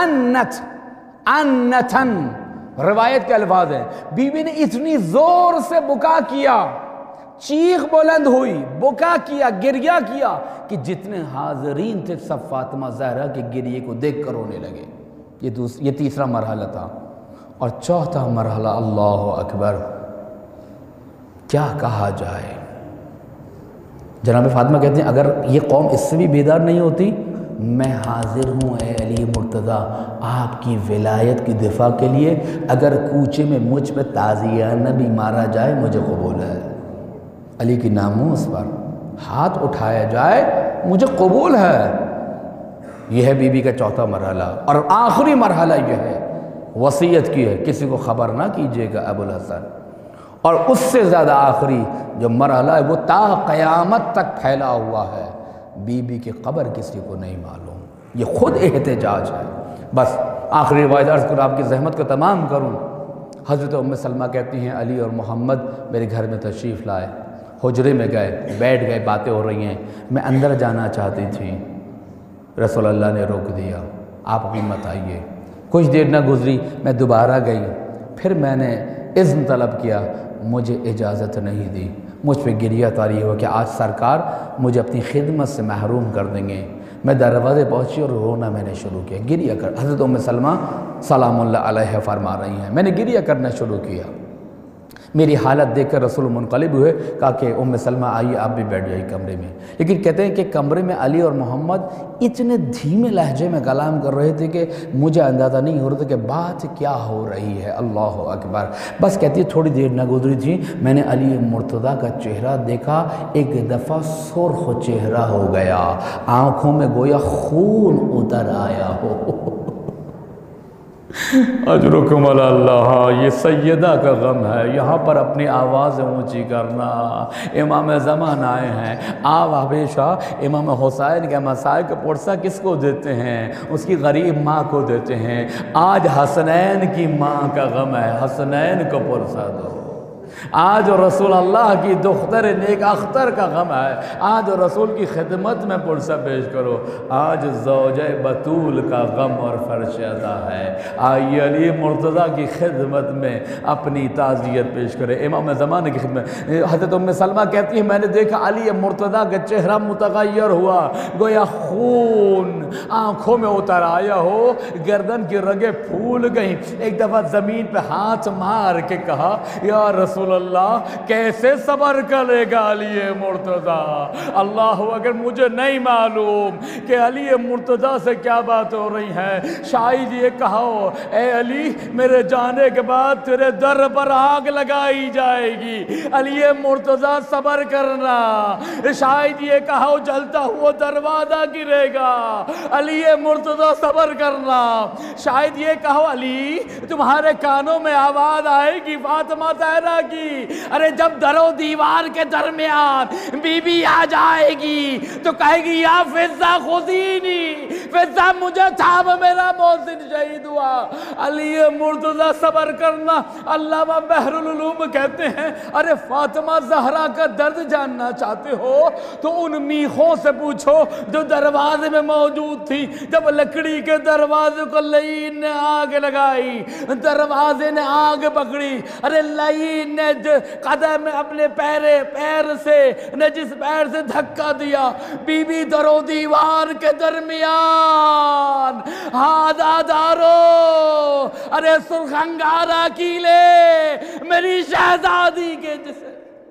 S1: انتن روایت کے الفاظ ہیں، بی بی نے اتنی زور سے بکا کیا، چیخ بلند ہوئی، بکا کیا، گریہ کیا کہ جتنے حاضرین تھے سب فاطمہ زہرا کے گریے کو دیکھ کر رونے لگے۔ یہ تیسرا مرحلہ تھا۔ اور چوتھا مرحلہ، اللہ اکبر، کیا کہا جائے۔ جناب فاطمہ کہتے ہیں اگر یہ قوم اس سے بھی بیدار نہیں ہوتی، میں حاضر ہوں اے علی مرتضیٰ آپ کی ولایت کی دفاع کے لیے، اگر کوچے میں مجھ پہ تازیانہ بھی مارا جائے مجھے قبول ہے۔ علی کی ناموس پر ہاتھ اٹھایا جائے مجھے قبول ہے۔ یہ ہے بی بی کا چوتھا مرحلہ۔ اور آخری مرحلہ یہ ہے، وصیت کی ہے کسی کو خبر نہ کیجیے گا ابو الحسن۔ اور اس سے زیادہ آخری جو مرحلہ ہے وہ تا قیامت تک پھیلا ہوا ہے، بی بی کی قبر کسی کو نہیں معلوم۔ یہ خود احتجاج ہے۔ بس آخری روایت عرض کروں، آپ کی زحمت کو تمام کروں۔ حضرت ام سلمہ کہتی ہیں علی اور محمد میرے گھر میں تشریف لائے، حجرے میں گئے، بیٹھ گئے، باتیں ہو رہی ہیں، میں اندر جانا چاہتی تھی، رسول اللہ نے روک دیا، آپ بھی مت آئیے۔ کچھ دیر نہ گزری، میں دوبارہ گئی، پھر میں نے اذن طلب کیا، مجھے اجازت نہیں دی۔ مجھ پہ گریہ طاری ہو کہ آج سرکار مجھے اپنی خدمت سے محروم کر دیں گے۔ میں دروازے پہنچی اور رونا میں نے شروع کیا، گریہ کر۔ حضرت ام سلمہ سلام اللہ علیہ فرما رہی ہیں، میں نے گریہ کرنا شروع کیا۔ میری حالت دیکھ کر رسول منقلب ہوئے، کہا کہ ام سلمہ آئیے آپ بھی بیٹھ جائیے کمرے میں۔ لیکن کہتے ہیں کہ کمرے میں علی اور محمد اتنے دھیمے لہجے میں کلام کر رہے تھے کہ مجھے اندازہ نہیں ہو رہا تھا کہ بات کیا ہو رہی ہے۔ اللہ اکبر۔ بس کہتی ہے تھوڑی دیر نہ گزری تھی، میں نے علی مرتضیٰ کا چہرہ دیکھا، ایک دفعہ سرخ چہرہ ہو گیا، آنکھوں میں گویا خون اتر آیا ہو۔ اجرکم علی اللہ، یہ سیدہ کا غم ہے، یہاں پر اپنی آواز اونچی کرنا۔ امام زمان آئے ہیں، آپ ہمیشہ امام حسین کے مسائل کا پرسہ کس کو دیتے ہیں؟ اس کی غریب ماں کو دیتے ہیں۔ آج حسنین کی ماں کا غم ہے، حسنین کو پرسہ دو۔ آج رسول اللہ کی دختر نیک اختر کا غم ہے، آج رسول کی خدمت میں پرسہ پیش کرو۔ آج زوجہ بطول کا غم اور فرش عطا ہے، آئیے علی مرتضیٰ کی خدمت میں اپنی تعزیت پیش کرے، امام زمانے کی خدمت۔ حضرت ام سلمہ کہتی ہے میں نے دیکھا علی مرتضیٰ کا چہرہ متغیر ہوا، گویا خون آنکھوں میں اتر آیا ہو، گردن کی رگیں پھول گئیں۔ ایک دفعہ زمین پہ ہاتھ مار کے کہا یا رسول
S2: रसूल अल्लाह कैसे सब्र करेगा अली मुर्तज़ा। अल्लाह अगर मुझे नहीं मालूम कि अली मुर्तज़ा से क्या बात हो रही है, शायद ये कहो ए अली मेरे जाने के बाद तेरे दर पर आग लगाई जाएगी, अली मुर्तज़ा सब्र करना। शायद ये कहो जलता हुआ दरवाजा गिरेगा, अली मुर्तज़ा सब्र करना। शायद ये कहो अली तुम्हारे कानों में आवाज आएगी फातिमा ज़हरा की, अरे जब दरो दीवार के दरमियान बीबी आ जाएगी तो कहेगी या फिज़्ज़ा खुदीनी, फिज़्ज़ा मुझे थाम, मेरा मोहसिन शहीद हुआ। अली मुर्तज़ा सब्र करना। अल्लामा बहरुल उलूम कहते हैं अरे फातिमा ज़हरा का दर्द जानना चाहते हो तो उन मीखों से पूछो जो दरवाजे में मौजूद थी। जब लकड़ी के दरवाजे को लईन ने आग लगाई, दरवाजे ने आग पकड़ी, अरे लईन ने कदम में अपने पैर से ने जिस पैर से धक्का दिया, बीबी दरो दीवार के दरमियान हादादारो, अरे सुरखंगारा कीले मेरी शहजादी के जिसे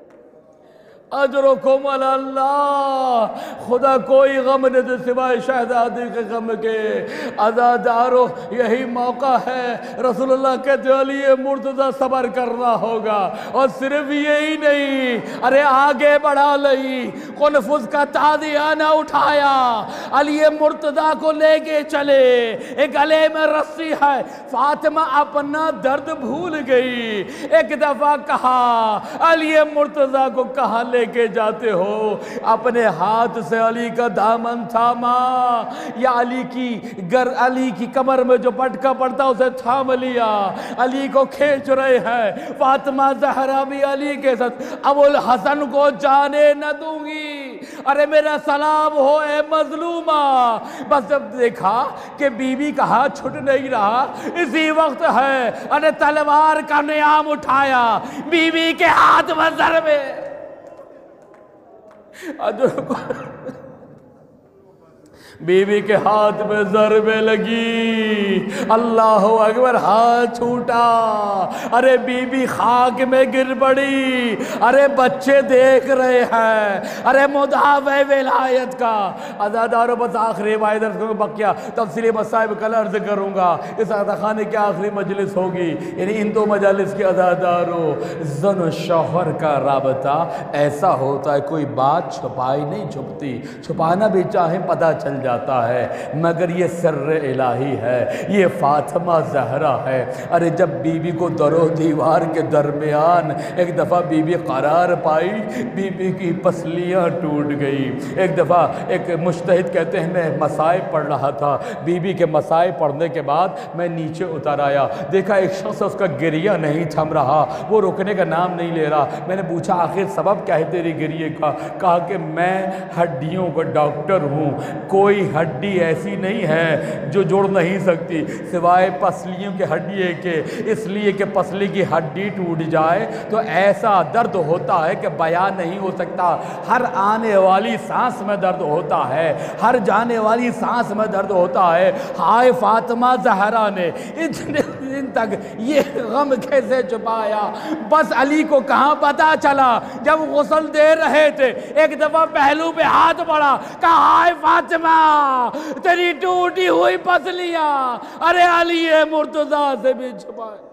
S2: अजरुकुम अल्लाह, खुदा कोई गम नहीं दे सिवाय शहजादी के गम के। अज़ादारो यही मौका है, रसूलुल्लाह कहते अली मुर्तज़ा सब्र करना होगा। और सिर्फ यही नहीं, अरे आगे बढ़ा लई कुनफुस का ताज़ियाना उठाया, अली मुर्तज़ा को लेके चले, एक गले में रस्सी है। फातिमा अपना दर्द भूल गई। एक दफा कहा अली मुर्तज़ा को कहा लेके जाते हो, अपने हाथ से अली का दामन थामा या अली की कमर में जो पटका पड़ता उसे थाम लिया, अली को खींच रहे हैं। फातिमा ज़हरा भी अली के साथ, अबुल हसन को जाने न दूंगी, अरे मेरा सलाम हो ए मजलूमा। बस जब देखा कि बीबी का हाथ छूट नहीं रहा, इसी वक्त है अरे तलवार का नियाम उठाया, बीबी के हाथ में ज़रबे बीवी के हाथ में ज़रबे लगी, अल्लाह अकबर, हाथ छूटा, अरे बीबी खाक में गिर पड़ी। अरे बच्चे देख रहे हैं, अरे मुदावे विलायत का। अज़ादारों बस आखिरी वायदा बकिया तफसीली मसाइब कल अर्ज करूँगा। इस अज़ाखाने की आखिरी मजलिस होगी, यानी इन दो मजालिस के अज़ादारों, ज़न शौहर का राबता ऐसा होता है, कोई बात छुपाई नहीं छुपती, छुपाना भी चाहे पता चल जाता है, मगर ये सर्र इलाही है, ये फातिमा ज़हरा है। अरे जब बीबी को दरो दीवार के दरमियान एक दफ़ा बीबी करार पाई, बीबी की पसलियाँ टूट गई। एक दफ़ा एक मुज्तहिद कहते हैं मैं मसाइब पढ़ रहा था, बीबी के मसाइब पढ़ने के बाद मैं नीचे उतर आया, देखा एक शख्स उसका गिरिया नहीं थम रहा, वो रुकने का नाम नहीं ले रहा। मैंने पूछा आखिर सबब क्या है तेरी गिरिए का? कहा कि मैं हड्डियों का डॉक्टर हूँ, कोई हड्डी ऐसी नहीं है जो जोड़ नहीं सकती सिवाय पसलियों के हड्डी के, इसलिए कि पसली की हड्डी टूट जाए तो ऐसा दर्द होता है कि बयान नहीं हो सकता। हर आने वाली सांस में दर्द होता है, हर जाने वाली सांस में दर्द होता है। हाय फातिमा ज़हरा ने इतने दिन तक ये गम कैसे छुपाया? बस अली को कहाँ पता चला, जब गुस्ल दे रहे थे एक दफा पहलू पे हाथ पड़ा, कहा हाय फातिमा तेरी टूटी हुई पसलियां, अरे अली मुर्तज़ा से भी छुपाए।